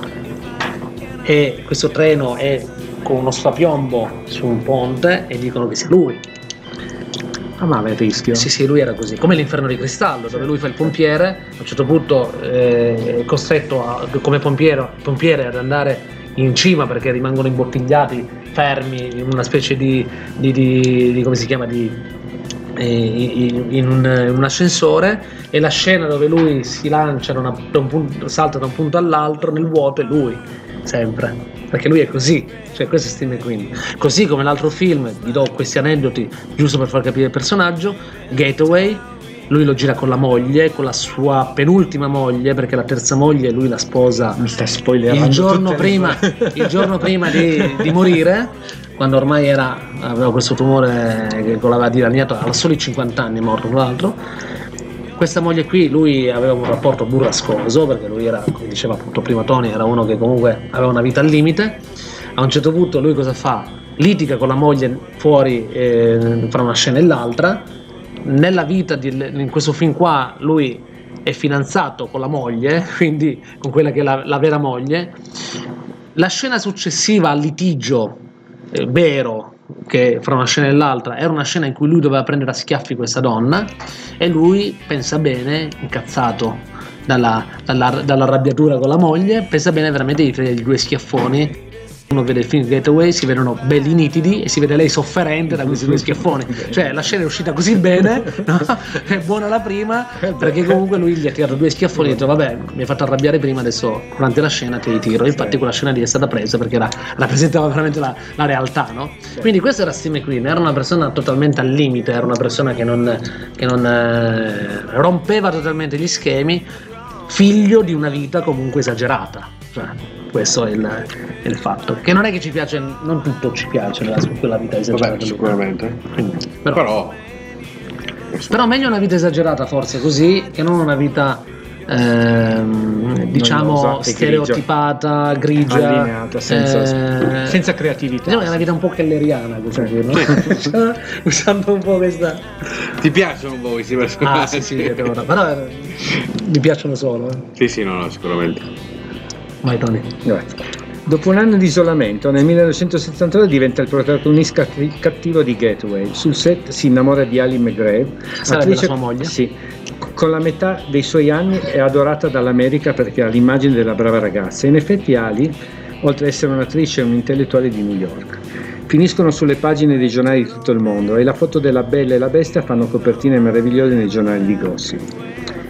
e questo treno è con uno strapiombo su un ponte e dicono che sia lui. Ah, ma il rischio? Sì, sì, lui era così, come l'Inferno di Cristallo, dove lui fa il pompiere, a un certo punto eh, è costretto a- come pompiere, pompiere ad andare in cima perché rimangono imbottigliati, fermi in una specie di, di, di- di- come si chiama, di, eh, in, in un, in un ascensore, e la scena dove lui si lancia da una- da un punto, salta da un punto all'altro nel vuoto è lui, sempre, perché lui è così, cioè questo è Steve McQueen. Così come l'altro film, vi do questi aneddoti giusto per far capire il personaggio, Gateway. Lui lo gira con la moglie, con la sua penultima moglie, perché la terza moglie lui la sposa Mi stai spoilerando il giorno tutte le prima, cose. il giorno prima di, di morire, quando ormai era, aveva questo tumore che lo aveva dilaniato, aveva soli cinquanta anni, è morto tra l'altro. Questa moglie qui, lui aveva un rapporto burrascoso, perché lui era, come diceva appunto prima Tony, era uno che comunque aveva una vita al limite. A un certo punto lui cosa fa? Litiga con la moglie fuori, eh, fra una scena e l'altra. Nella vita di, in questo film qua lui è fidanzato con la moglie, quindi con quella che è la, la vera moglie. La scena successiva al litigio eh, vero, che fra una scena e l'altra era una scena in cui lui doveva prendere a schiaffi questa donna, e lui pensa bene, incazzato dalla, dalla, dall'arrabbiatura con la moglie, pensa bene veramente di prendere due schiaffoni. Uno vede il film Gateway, si vedono belli nitidi e si vede lei sofferente da questi due schiaffoni, cioè la scena è uscita così bene, no? È buona la prima, perché comunque lui gli ha tirato due schiaffoni e ha detto vabbè, mi hai fatto arrabbiare prima, adesso durante la scena ti ritiro. Infatti quella scena lì è stata presa perché era, rappresentava veramente la, la realtà, no? Quindi questo era Steve McQueen, era una persona totalmente al limite, era una persona che non, che non eh, rompeva totalmente gli schemi, figlio di una vita comunque esagerata, cioè, questo è il, è il fatto, che non è che ci piace, non tutto ci piace nella quella vita esagerata. Vabbè, sicuramente. Quindi, però, Però però meglio una vita esagerata forse così che non una vita ehm, diciamo Noiosa e stereotipata, grigia, allineata, senza, eh, senza creatività. diciamo che è una vita un po' kelleriana, così, no? Usando un po' questa. ti piacciono un po' questi personaggi? Ah sì sì, che devo- però eh, mi piacciono solo. eh. Sì, sì, no, no, sicuramente. Vai Tony. Grazie. Dopo un anno di isolamento, nel millenovecentosettantadue diventa il protagonista catti- cattivo di Gateway. Sul set si innamora di Ali McGrath, Sarebbe la sua moglie? Sì, con la metà dei suoi anni è adorata dall'America perché ha l'immagine della brava ragazza. In effetti Ali, oltre ad essere un'attrice, è un intellettuale di New York. Finiscono sulle pagine dei giornali di tutto il mondo e la foto della Bella e la Bestia fanno copertine meravigliose nei giornali di gossip.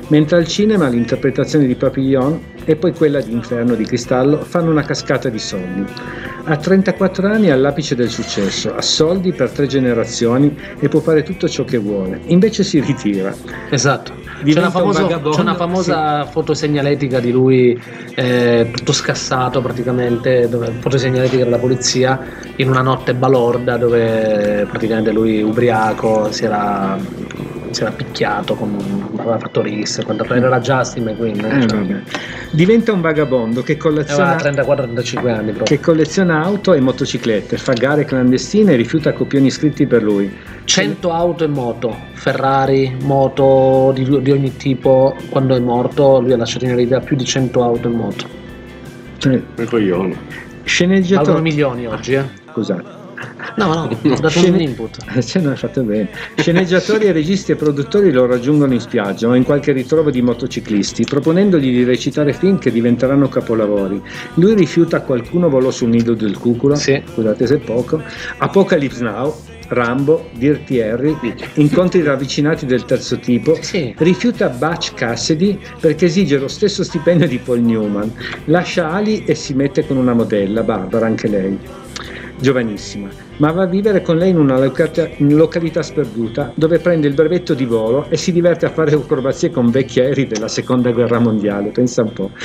mentre al cinema l'interpretazione di Papillon e poi quella di Inferno di Cristallo fanno una cascata di soldi. Ha trentaquattro anni è all'apice del successo, ha soldi per tre generazioni e può fare tutto ciò che vuole, invece si ritira. Esatto. C'è Diventa una, un famoso, vagabondo, c'è una famosa sì. foto segnaletica di lui eh, tutto scassato praticamente, dove, foto segnaletica della polizia in una notte balorda dove praticamente lui ubriaco si era, si era picchiato, con, aveva fatto risse, quando era Justin McQueen. Eh, Cioè, vabbè. Diventa un vagabondo che aveva colleziona, trentaquattro trentacinque anni proprio. che colleziona auto e motociclette, fa gare clandestine e rifiuta copioni iscritti per lui. cento auto e moto, Ferrari, moto di, di ogni tipo. Quando è morto lui ha lasciato in eredità più di cento auto e moto. Cioè, Che coglione. Valgono sceneggiatore. milioni oggi, eh. Scusate. No, no, ho dato Scene- un input. Se no, hai fatto bene. Sceneggiatori e registi e produttori lo raggiungono in spiaggia o in qualche ritrovo di motociclisti, proponendogli di recitare film che diventeranno capolavori. Lui rifiuta Qualcuno volò sul nido del cuculo, Sì. scusate se è poco, Apocalypse Now, Rambo, Dirty Harry, Incontri ravvicinati del terzo tipo, Sì. rifiuta Butch Cassidy perché esige lo stesso stipendio di Paul Newman, lascia Ali e si mette con una modella, Barbara, anche lei giovanissima, ma va a vivere con lei in una località, in località sperduta dove prende il brevetto di volo e si diverte a fare acrobazie con vecchi aerei della seconda guerra mondiale, pensa un po'.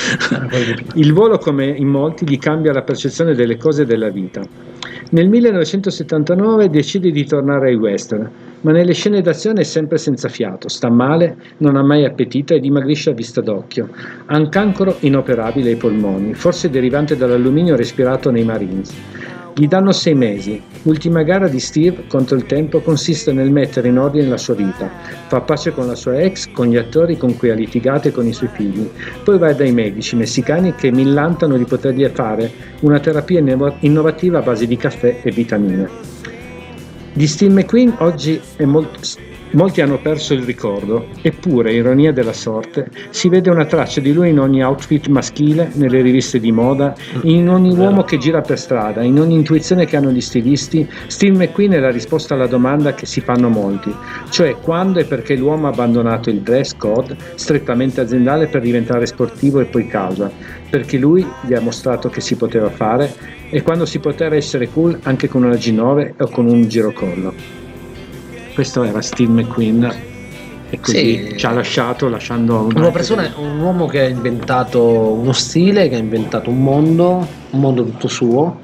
Il volo, come in molti, gli cambia la percezione delle cose e della vita. Nel millenovecentosettantanove decide di tornare ai western, ma nelle scene d'azione è sempre senza fiato, sta male, non ha mai appetito e dimagrisce a vista d'occhio. Ha un cancro inoperabile ai polmoni, forse derivante dall'alluminio respirato nei Marines. Gli danno sei mesi. L'ultima gara di Steve contro il tempo consiste nel mettere in ordine la sua vita. Fa pace con la sua ex, con gli attori con cui ha litigato e con i suoi figli. Poi va dai medici messicani che millantano di potergli fare una terapia innovativa a base di caffè e vitamine. Di Steve McQueen oggi è molto... Molti hanno perso il ricordo, eppure, ironia della sorte, si vede una traccia di lui in ogni outfit maschile, nelle riviste di moda, in ogni uomo che gira per strada, in ogni intuizione che hanno gli stilisti. Steve McQueen è la risposta alla domanda che si fanno molti, cioè quando e perché l'uomo ha abbandonato il dress code strettamente aziendale per diventare sportivo e poi causa, perché lui gli ha mostrato che si poteva fare e quando si poteva essere cool anche con una G nove o con un girocollo. Questo era Steve McQueen e così Sì. ci ha lasciato lasciando Una persona, un uomo che ha inventato uno stile, che ha inventato un mondo, un mondo tutto suo,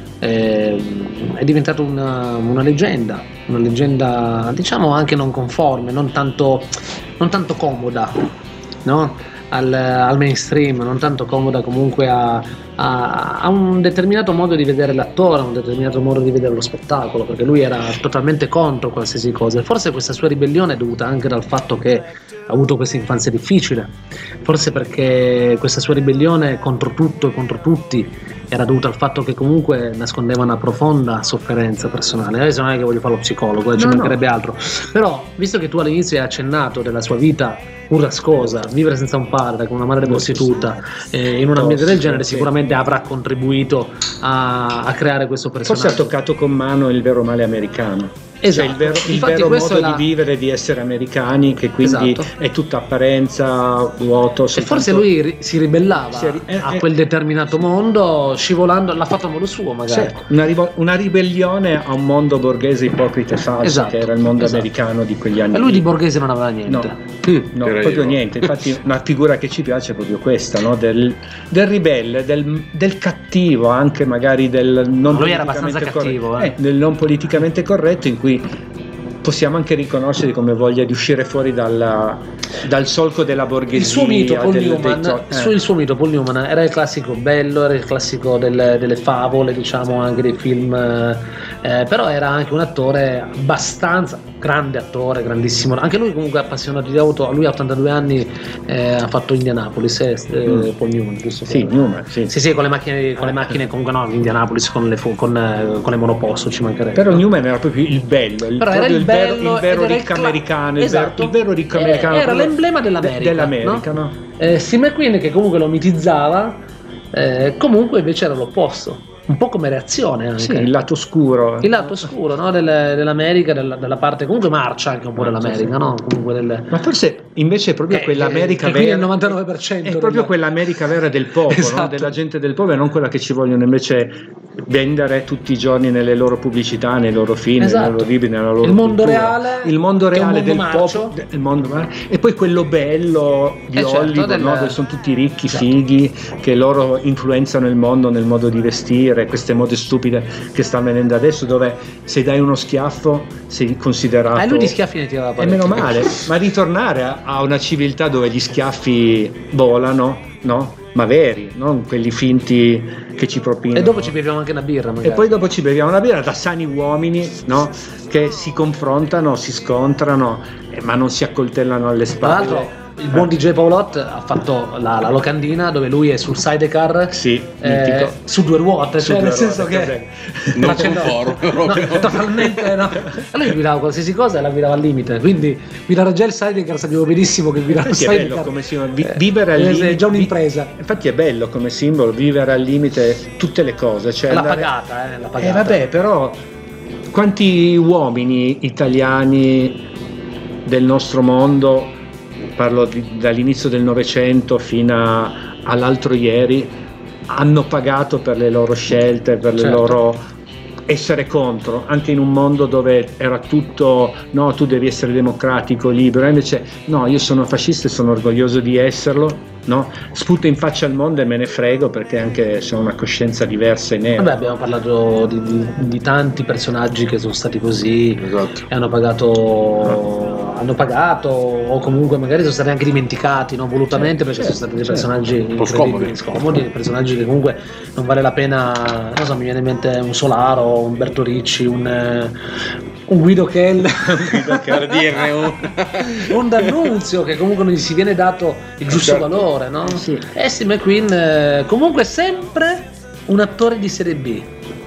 ehm, è diventato una, una leggenda, una leggenda diciamo anche non conforme, non tanto, non tanto comoda, no? Al, al mainstream, non tanto comoda comunque a, a, a un determinato modo di vedere l'attore, a un determinato modo di vedere lo spettacolo, perché lui era totalmente contro qualsiasi cosa. Forse questa sua ribellione è dovuta anche dal fatto che ha avuto questa infanzia difficile, forse perché questa sua ribellione contro tutto e contro tutti era dovuta al fatto che comunque nascondeva una profonda sofferenza personale. Adesso non è che voglio fare lo psicologo, eh, ci No, mancherebbe no. altro, però visto che tu all'inizio hai accennato della sua vita burrascosa, vivere senza un padre, con una madre prostituta, eh, in un ambiente del genere, sì. sicuramente avrà contribuito a, a creare questo personaggio. forse ha toccato con mano il vero male americano. Esatto. Cioè il vero, il Infatti vero questo modo è la- di vivere, di essere americani, che quindi Esatto. è tutta apparenza, vuoto. E soltanto- forse lui ri- si ribellava Si è ri- eh, a eh. quel determinato mondo, scivolando, l'ha fatto a modo suo magari. Certo, una, rivo- una ribellione a un mondo borghese ipocrita e falso, Esatto, che era il mondo esatto. americano di quegli anni. E lui lì. di borghese non aveva niente. No. Mm, No, era proprio io. niente. Infatti, una figura che ci piace è proprio questa, no? del, del ribelle, del, del cattivo, anche magari del non Ma lui era politicamente abbastanza cattivo, corretto, eh. del non politicamente corretto, in cui possiamo anche riconoscere come voglia di uscire fuori dalla, dal solco della borghesia. Il suo mito Paul del- Newman, dei to- il suo- eh. il suo mito Paul Newman era il classico bello, era il classico del- delle favole, diciamo anche dei film, eh, però era anche un attore abbastanza grande attore, grandissimo. Anche lui comunque appassionato di auto. Lui a ottantadue anni eh, ha fatto Indianapolis, eh, eh, Paul Newman, giusto? Sì, Newman, sì. Sì, sì, con le macchine, con le macchine comunque no, Indianapolis con le, fu- con, eh, con le monoposto ci mancherebbe. Però Newman era proprio il bello, il, Però era proprio il il vero, bello il vero ed era il ricco cla- americano, il, esatto. vero, il vero ricco Eh, americano. era proprio l'emblema dell'America, de- dell'America, no? no? Eh, Steve McQueen che comunque lo mitizzava, eh, comunque invece era l'opposto. un po' come reazione anche. Sì, il lato oscuro. Il lato oscuro, no? Del, dell'America, della, della parte comunque marcia anche un po' dell'America, sì. no? Comunque del... Ma forse invece è proprio Che- quell'America che quindi vera. il novantanove per cento è proprio della- quell'America vera del popolo, Esatto. no? Della gente del popolo, e non quella che ci vogliono invece vendere tutti i giorni nelle loro pubblicità, nei loro film, Esatto. nei loro libri, nella loro Il mondo cultura. reale, il mondo che è un reale mondo del marcio. popolo, il mondo- e poi quello bello di Eh, certo, Hollywood, del- no? Dove sono tutti ricchi, Esatto. fighi, che loro influenzano il mondo nel modo di vestire, queste mode stupide che stanno venendo adesso, dove se dai uno schiaffo sei considerato. Ah, e lui di schiaffi ne tirava E parecchi. meno male, ma ritornare a, a una civiltà dove gli schiaffi volano, no? Ma veri, non quelli finti che ci propinano. E dopo ci beviamo anche una birra magari. E poi dopo ci beviamo una birra da sani uomini, no? Che si confrontano, si scontrano, eh, ma non si accoltellano alle Tra spalle. l'altro il buon D J Paolot ha fatto la, la locandina dove lui è sul sidecar, Sì, eh, mitico. su due ruote, Su cioè due nel senso ruote, che Non facendo- conforme no, proprio. totalmente no. A lui guidava qualsiasi cosa e la guidava al limite, quindi guidare già il sidecar sappiamo benissimo che guidare il Infatti è bello sidecar come si vi- eh, vivere al è limite. già un'impresa. Infatti è bello come simbolo vivere al limite tutte le cose. Cioè L'ha andare- pagata, eh, l'ha Eh pagata. vabbè, però quanti uomini italiani del nostro mondo, parlo di- dall'inizio del Novecento fino a- all'altro ieri, hanno pagato per le loro scelte, per le Certo. loro essere contro, anche in un mondo dove era tutto no, tu devi essere democratico, libero, e invece no, io sono fascista e sono orgoglioso di esserlo, no? Sputo in faccia al mondo e me ne frego, perché anche se ho una coscienza diversa e nera. Vabbè, abbiamo parlato di, di- di tanti personaggi che sono stati così Esatto. e hanno pagato, hanno pagato o comunque magari sono stati anche dimenticati, no? Volutamente, perché certo, sono stati dei certo. personaggi po' incredibili, scomodi. scomodi, personaggi che comunque non vale la pena, non so, mi viene in mente un Solaro, un Bertoricci, un, eh, un Guido Kell, Per dirne un. un D'Annunzio, che comunque non gli si viene dato il giusto Certo. valore, no? Sì. E Steve McQueen eh, comunque sempre un attore di serie B,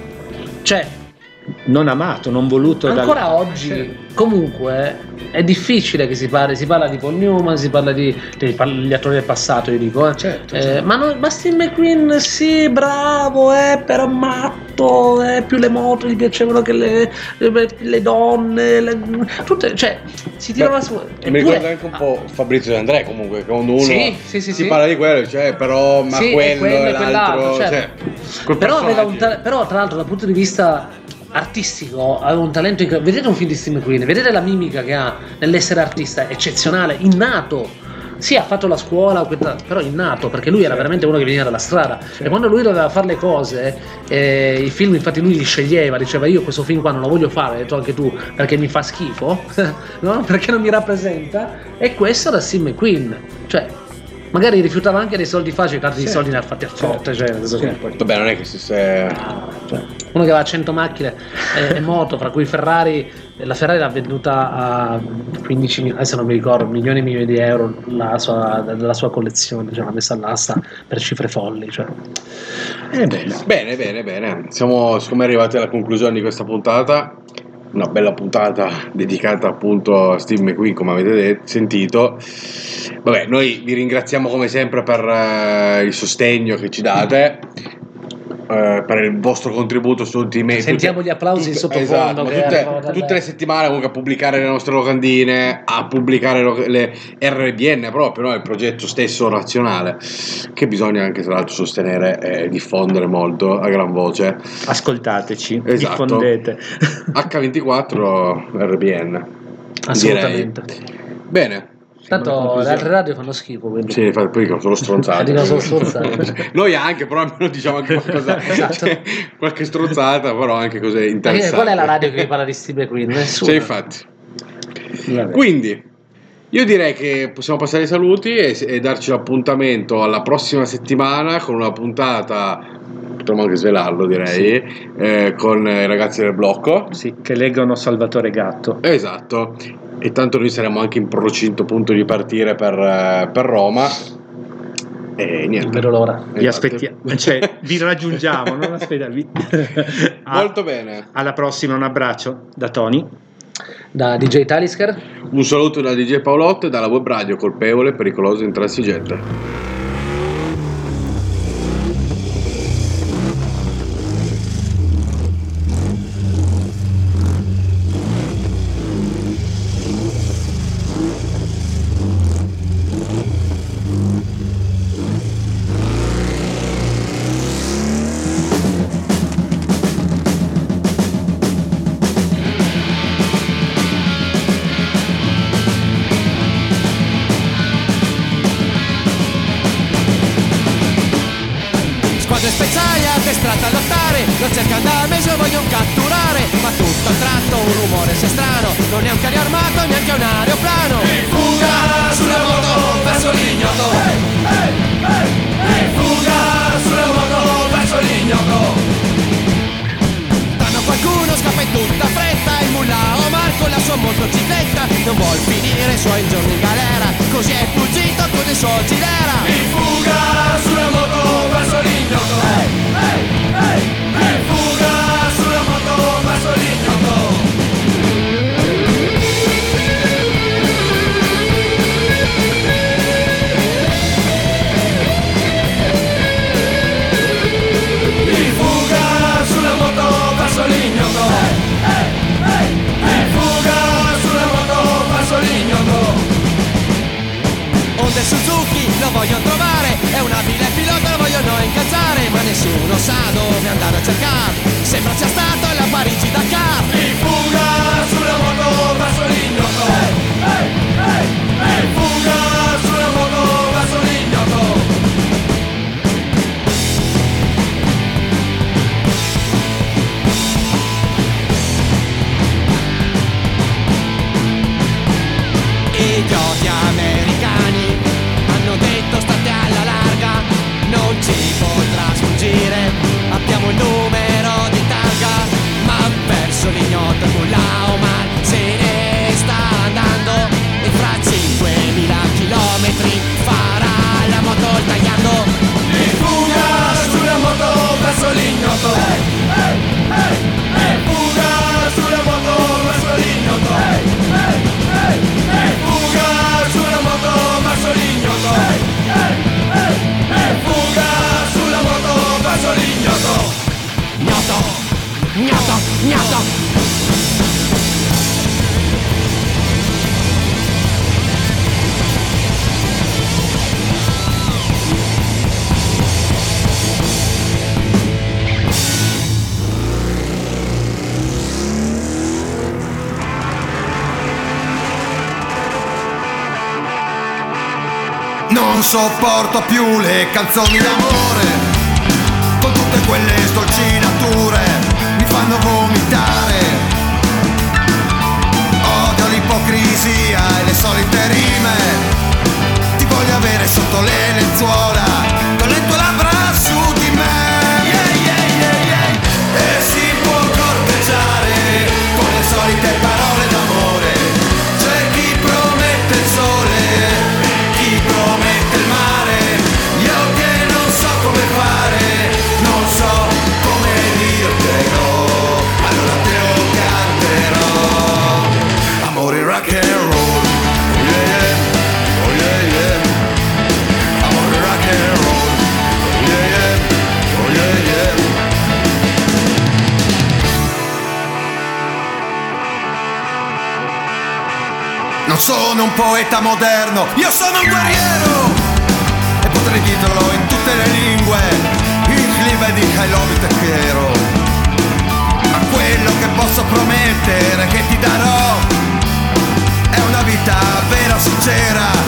cioè Non amato, non voluto dal- ancora oggi comunque è difficile che si parli, si parla di Paul Newman, si parla di degli attori del passato, io dico, eh. Certo, Eh, certo. ma, no, ma Steve McQueen sì, bravo, eh, però matto, eh, più le moto gli piacevano che le, le, le donne, le- tutte, cioè si tirava Beh, su. Mi Eppure- ricorda anche un po' Fabrizio De André, comunque, che quando uno Sì, sì, sì, si sì. parla di quello, cioè, però, ma Sì, quello quello e e quell'altro, l'altro, certo. cioè, quel però, aveva un personaggio. ta- però tra l'altro dal punto di vista artistico aveva un talento incredibile. Vedete un film di Steve McQueen, vedete la mimica che ha nell'essere artista, eccezionale, innato. Sì, ha fatto la scuola, questa- però innato, perché lui era veramente uno che veniva dalla strada. E quando lui doveva fare le cose, eh, i film, infatti, lui li sceglieva, diceva: io questo film qua non lo voglio fare, hai detto anche tu, perché mi fa schifo, no? Perché non mi rappresenta. E questo era Steve McQueen, cioè. Magari rifiutava anche dei soldi facili, tanti di Certo. soldi ne ha fatti a frotte, cioè, Certo. così. Vabbè, non è che si se... Cioè, uno che aveva cento macchine e, e moto, fra cui Ferrari, la Ferrari l'ha venduta a quindici milioni, adesso non mi ricordo, milioni e milioni di euro la sua, della sua collezione, cioè l'ha messa all'asta per cifre folli. Cioè. Eh, bene. Bene, bene, bene. Siamo, siccome arrivati alla conclusione di questa puntata, una bella puntata dedicata appunto a Steve McQueen, come avete detto, sentito. Vabbè, noi vi ringraziamo come sempre per eh, il sostegno che ci date, eh, per il vostro contributo su tutti i mesi. Sentiamo gli applausi in sottofondo Esatto, che tutte, arrivano dalle- tutte le settimane comunque a pubblicare le nostre locandine, a pubblicare lo- le R B N proprio, no? Il progetto stesso nazionale, che bisogna anche tra l'altro sostenere e diffondere molto a gran voce. Ascoltateci, Esatto. diffondete. H ventiquattro R B N. Assolutamente. Direi. Bene. Tanto le altre radio fanno schifo, quindi. Sì, fa- poi dicono solo stronzate. Dicono solo stronzate. Noi anche, però almeno diciamo anche qualcosa, Esatto. qualche stronzata, però anche cose Perché interessanti. qual è la radio che parla di Steve McQueen? Nessuna. Sì, infatti. Vabbè. Quindi, io direi che possiamo passare ai saluti e, e darci l'appuntamento alla prossima settimana con una puntata, potremmo anche svelarlo direi, eh, con i ragazzi del blocco. Sì, che leggono Salvatore Gatto. Esatto, e tanto noi saremo anche in procinto punto di partire per, eh, per Roma. E niente. Non vedo l'ora. Vi Esatto. aspettiamo, cioè vi raggiungiamo, non aspettate. Molto bene. Alla prossima, un abbraccio da Tony. Da D J Talisker. Un saluto da D J Paolotto e dalla web radio colpevole, pericoloso e intransigente. speciale addestrata a lottare, lo cercano da mesi, lo vogliono catturare, ma tutto a un tratto un rumore si è strano, non è un carro armato, neanche un aeroplano. In fuga sulla moto verso l'ignoto, hey, hey, hey. In fuga sulla moto verso l'ignoto. Quando qualcuno scappa in tutta fretta, il mulla Omar con la sua motocicletta non vuol finire i suoi giorni in galera, così è fuggito con il suo Gilera. In fuga sulla moto verso l'ignoto, hey, hey, hey. In fuga sulla moto verso l'ignoto. In fuga sulla moto verso l'ignoto, hey, hey, hey. In fuga sulla moto verso l'ignoto. Onde Suzuki lo vogliono trovare, è un abile pilota, lo vogliono incazzare, ma nessuno sa dove andare a cercare, sembra sia stato alla Parigi-Dakar. In fuga sulla moto verso l'ignoto, hey, hey, hey. In fuga sulla moto verso l'ignoto. Idioti americani hanno detto state alla larga, non ci potrà sfuggire, abbiamo il numero di targa, ma verso l'ignoto il mulla Omar se ne sta andando e fra cinquemila chilometri farà la moto tagliando. In fuga sulla moto verso l'ignoto, hey, hey, hey. In fuga sulla moto verso l'ignoto, hey, hey, hey. In fuga sulla moto verso l'ignoto, hey, hey, hey. In fuga sulla moto verso l'ignoto. Gnoto, gnoto, gnoto. Non sopporto più le canzoni d'amore, con tutte quelle sdolcinature mi fanno vomitare. Odio l'ipocrisia e le solite rime, ti voglio avere sotto le lenzuola, con le tue labbra su di me, yeah, yeah, yeah, yeah. E si può corteggiare con le solite parole d'amore, c'è chi promette il sole, chi promette il mare, io che non so come fare, non so come dirtelo, allora te lo canterò. Amore rock and roll, yeah, yeah, oh yeah, yeah. Amore rock and roll, yeah, yeah, oh yeah, yeah. Non sono un poeta moderno, io sono un guerriero e potrei dirlo in tutte le lingue, ich liebe dich, I love you, te quiero. Ma quello che posso promettere che ti darò è una vita vera, sincera,